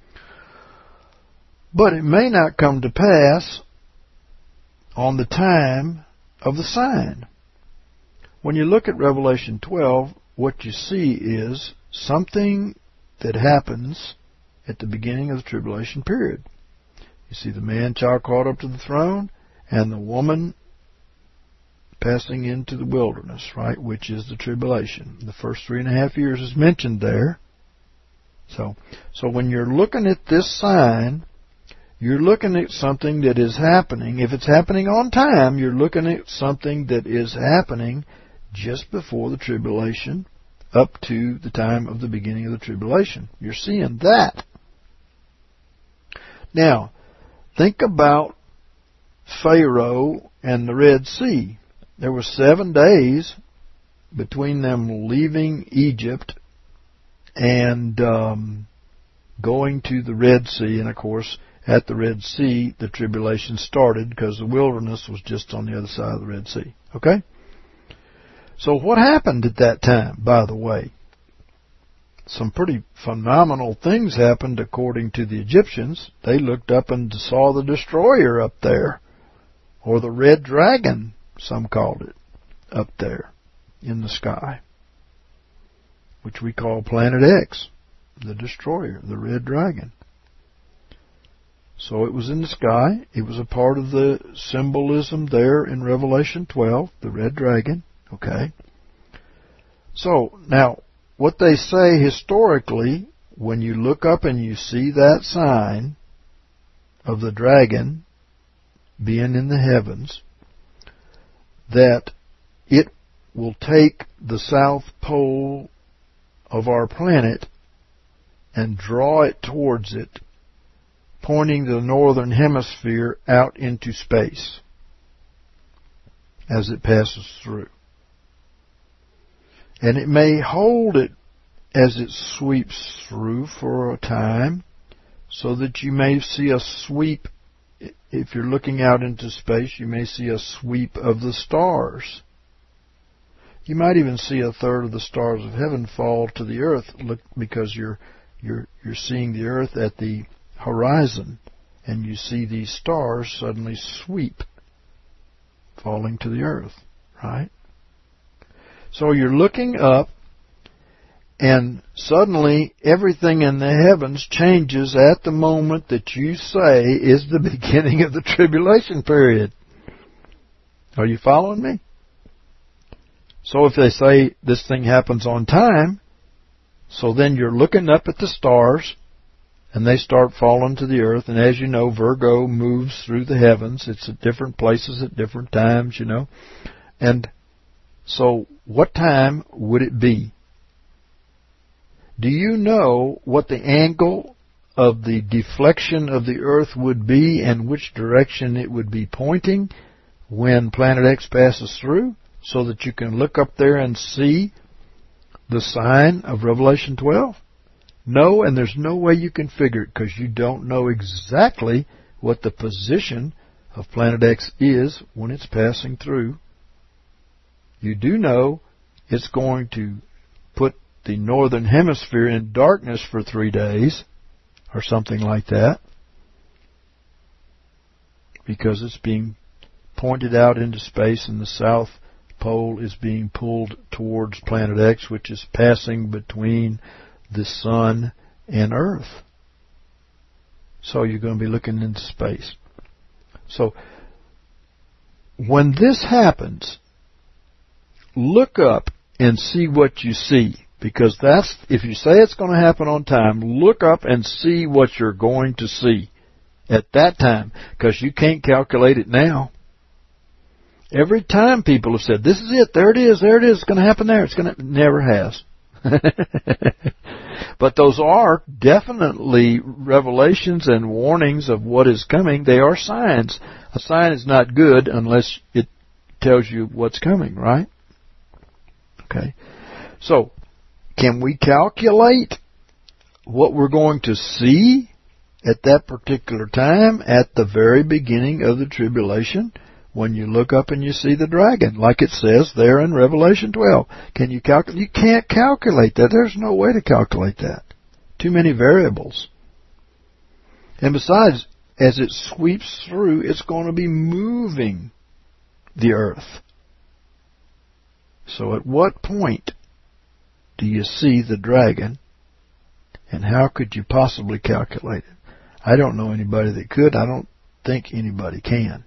But it may not come to pass on the time of the sign. When you look at Revelation 12, what you see is something that happens at the beginning of the tribulation period. You see the man-child caught up to the throne, and the woman passing into the wilderness, right, which is the tribulation. The first 3.5 years is mentioned there. So when you're looking at this sign, you're looking at something that is happening. If it's happening on time, you're looking at something that is happening just before the tribulation, up to the time of the beginning of the tribulation. You're seeing that. Now, think about Pharaoh and the Red Sea. There were 7 days between them leaving Egypt and going to the Red Sea. And, of course, at the Red Sea, the tribulation started because the wilderness was just on the other side of the Red Sea. Okay? So what happened at that time, by the way? Some pretty phenomenal things happened according to the Egyptians. They looked up and saw the destroyer up there, or the red dragon, some called it, up there in the sky, which we call Planet X, the destroyer, the red dragon. So it was in the sky. It was a part of the symbolism there in Revelation 12, the red dragon. Okay. So, now, what they say historically, when you look up and you see that sign of the dragon being in the heavens, that it will take the south pole of our planet and draw it towards it, pointing the northern hemisphere out into space as it passes through. And it may hold it as it sweeps through for a time, so that you may see a sweep. If you're looking out into space, you may see a sweep of the stars. You might even see a third of the stars of heaven fall to the earth, because you're seeing the earth at the horizon, and you see these stars suddenly sweep, falling to the earth, right? So you're looking up, and suddenly everything in the heavens changes at the moment that you say is the beginning of the tribulation period. Are you following me? So if they say this thing happens on time, so then you're looking up at the stars, and they start falling to the earth. And as you know, Virgo moves through the heavens. It's at different places at different times, And so what time would it be? Do you know what the angle of the deflection of the Earth would be and which direction it would be pointing when Planet X passes through, so that you can look up there and see the sign of Revelation 12? No, and there's no way you can figure it, because you don't know exactly what the position of Planet X is when it's passing through. You do know it's going to put the northern hemisphere in darkness for 3 days, or something like that, because it's being pointed out into space, and the south pole is being pulled towards Planet X, which is passing between the sun and Earth. So you're going to be looking into space. So when this happens, look up and see what you see, because that's, if you say it's going to happen on time, look up and see what you're going to see at that time, because you can't calculate it now. Every time people have said, this is it, there it is, it's going to happen there, it never has. But those are definitely revelations and warnings of what is coming. They are signs. A sign is not good unless it tells you what's coming, right? Okay. So, can we calculate what we're going to see at that particular time, at the very beginning of the tribulation, when you look up and you see the dragon, like it says there in Revelation 12? Can you calculate? You can't calculate that. There's no way to calculate that. Too many variables. And besides, as it sweeps through, it's going to be moving the earth. So at what point do you see the dragon, and how could you possibly calculate it? I don't know anybody that could. I don't think anybody can.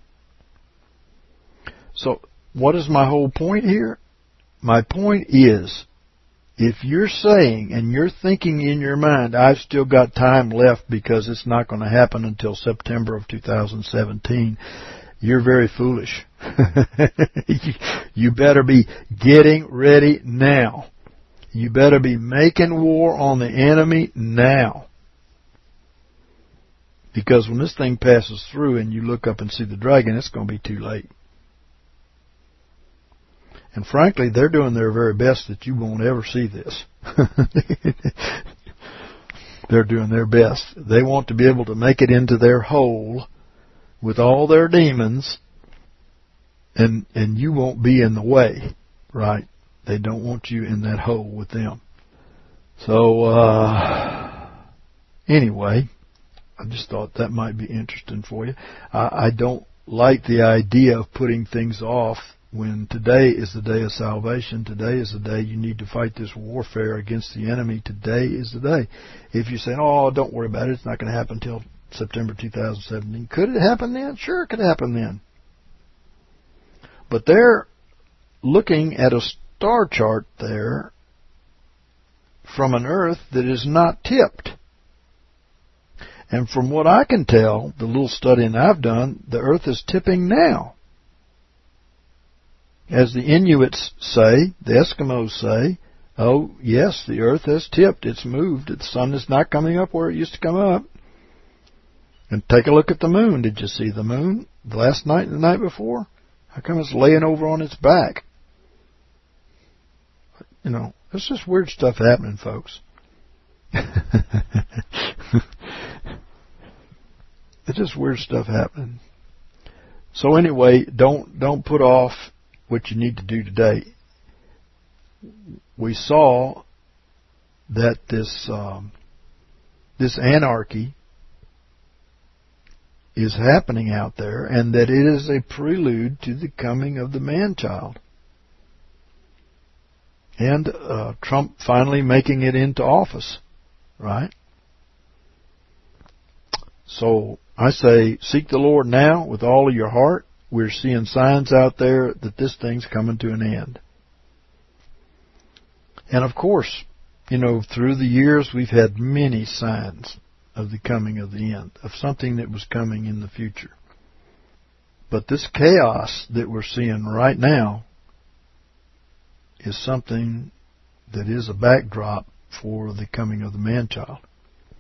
So what is my whole point here? My point is, if you're saying and you're thinking in your mind, I've still got time left because it's not going to happen until September of 2017, you're very foolish. You better be getting ready now. You better be making war on the enemy now. Because when this thing passes through and you look up and see the dragon, it's going to be too late. And frankly, they're doing their very best that you won't ever see this. They're doing their best. They want to be able to make it into their hole with all their demons, and you won't be in the way, right? They don't want you in that hole with them. So, anyway, I just thought that might be interesting for you. I don't like the idea of putting things off when today is the day of salvation. Today is the day you need to fight this warfare against the enemy. Today is the day. If you say, oh, don't worry about it, it's not going to happen until September 2017. Could it happen then? Sure, it could happen then. But they're looking at a star chart there from an Earth that is not tipped. And from what I can tell, the little studying I've done, the Earth is tipping now. As the Inuits say, the Eskimos say, oh, yes, the Earth has tipped. It's moved. The sun is not coming up where it used to come up. And take a look at the moon. Did you see the moon last night and the night before? How come it's laying over on its back? You know, there's just weird stuff happening, folks. It's just weird stuff happening. So anyway, don't put off what you need to do today. We saw that this anarchy is happening out there, and that it is a prelude to the coming of the man-child. And Trump finally making it into office, right? So I say, seek the Lord now with all of your heart. We're seeing signs out there that this thing's coming to an end. And of course, you know, through the years we've had many signs of the coming of the end, of something that was coming in the future. But this chaos that we're seeing right now is something that is a backdrop for the coming of the man-child.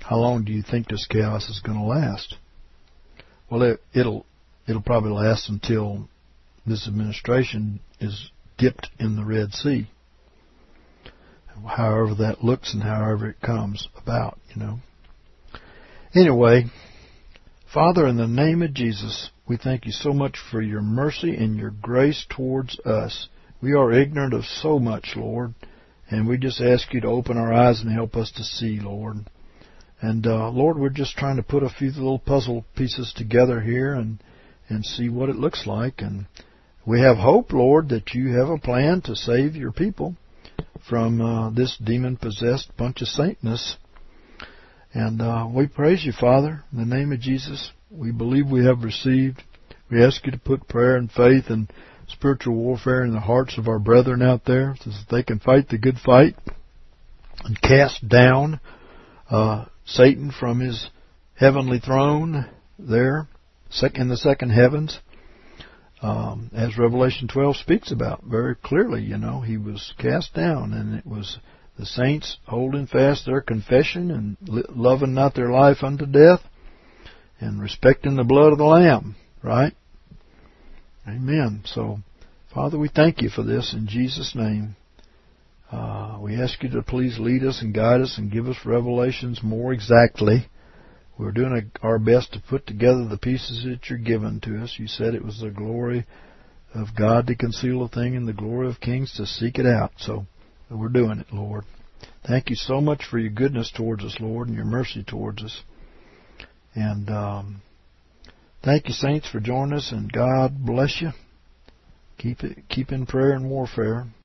how long do you think this chaos is going to last? Well, it'll probably last until this administration is dipped in the Red Sea. However that looks and however it comes about, Anyway, Father, in the name of Jesus, we thank you so much for your mercy and your grace towards us. We are ignorant of so much, Lord, and we just ask you to open our eyes and help us to see, Lord. And, Lord, we're just trying to put a few little puzzle pieces together here and see what it looks like. And we have hope, Lord, that you have a plan to save your people from this demon-possessed bunch of Satanists. And we praise you, Father, in the name of Jesus. We believe we have received. We ask you to put prayer and faith and spiritual warfare in the hearts of our brethren out there so that they can fight the good fight and cast down Satan from his heavenly throne there in the second heavens. As Revelation 12 speaks about very clearly, he was cast down, and it was the saints holding fast their confession and loving not their life unto death and respecting the blood of the Lamb, right? Amen. So, Father, we thank you for this in Jesus' name. We ask you to please lead us and guide us and give us revelations more exactly. We're doing our best to put together the pieces that you're given to us. You said it was the glory of God to conceal a thing and the glory of kings to seek it out. So we're doing it, Lord. Thank you so much for your goodness towards us, Lord, and your mercy towards us. And thank you, saints, for joining us, and God bless you. Keep in prayer and warfare.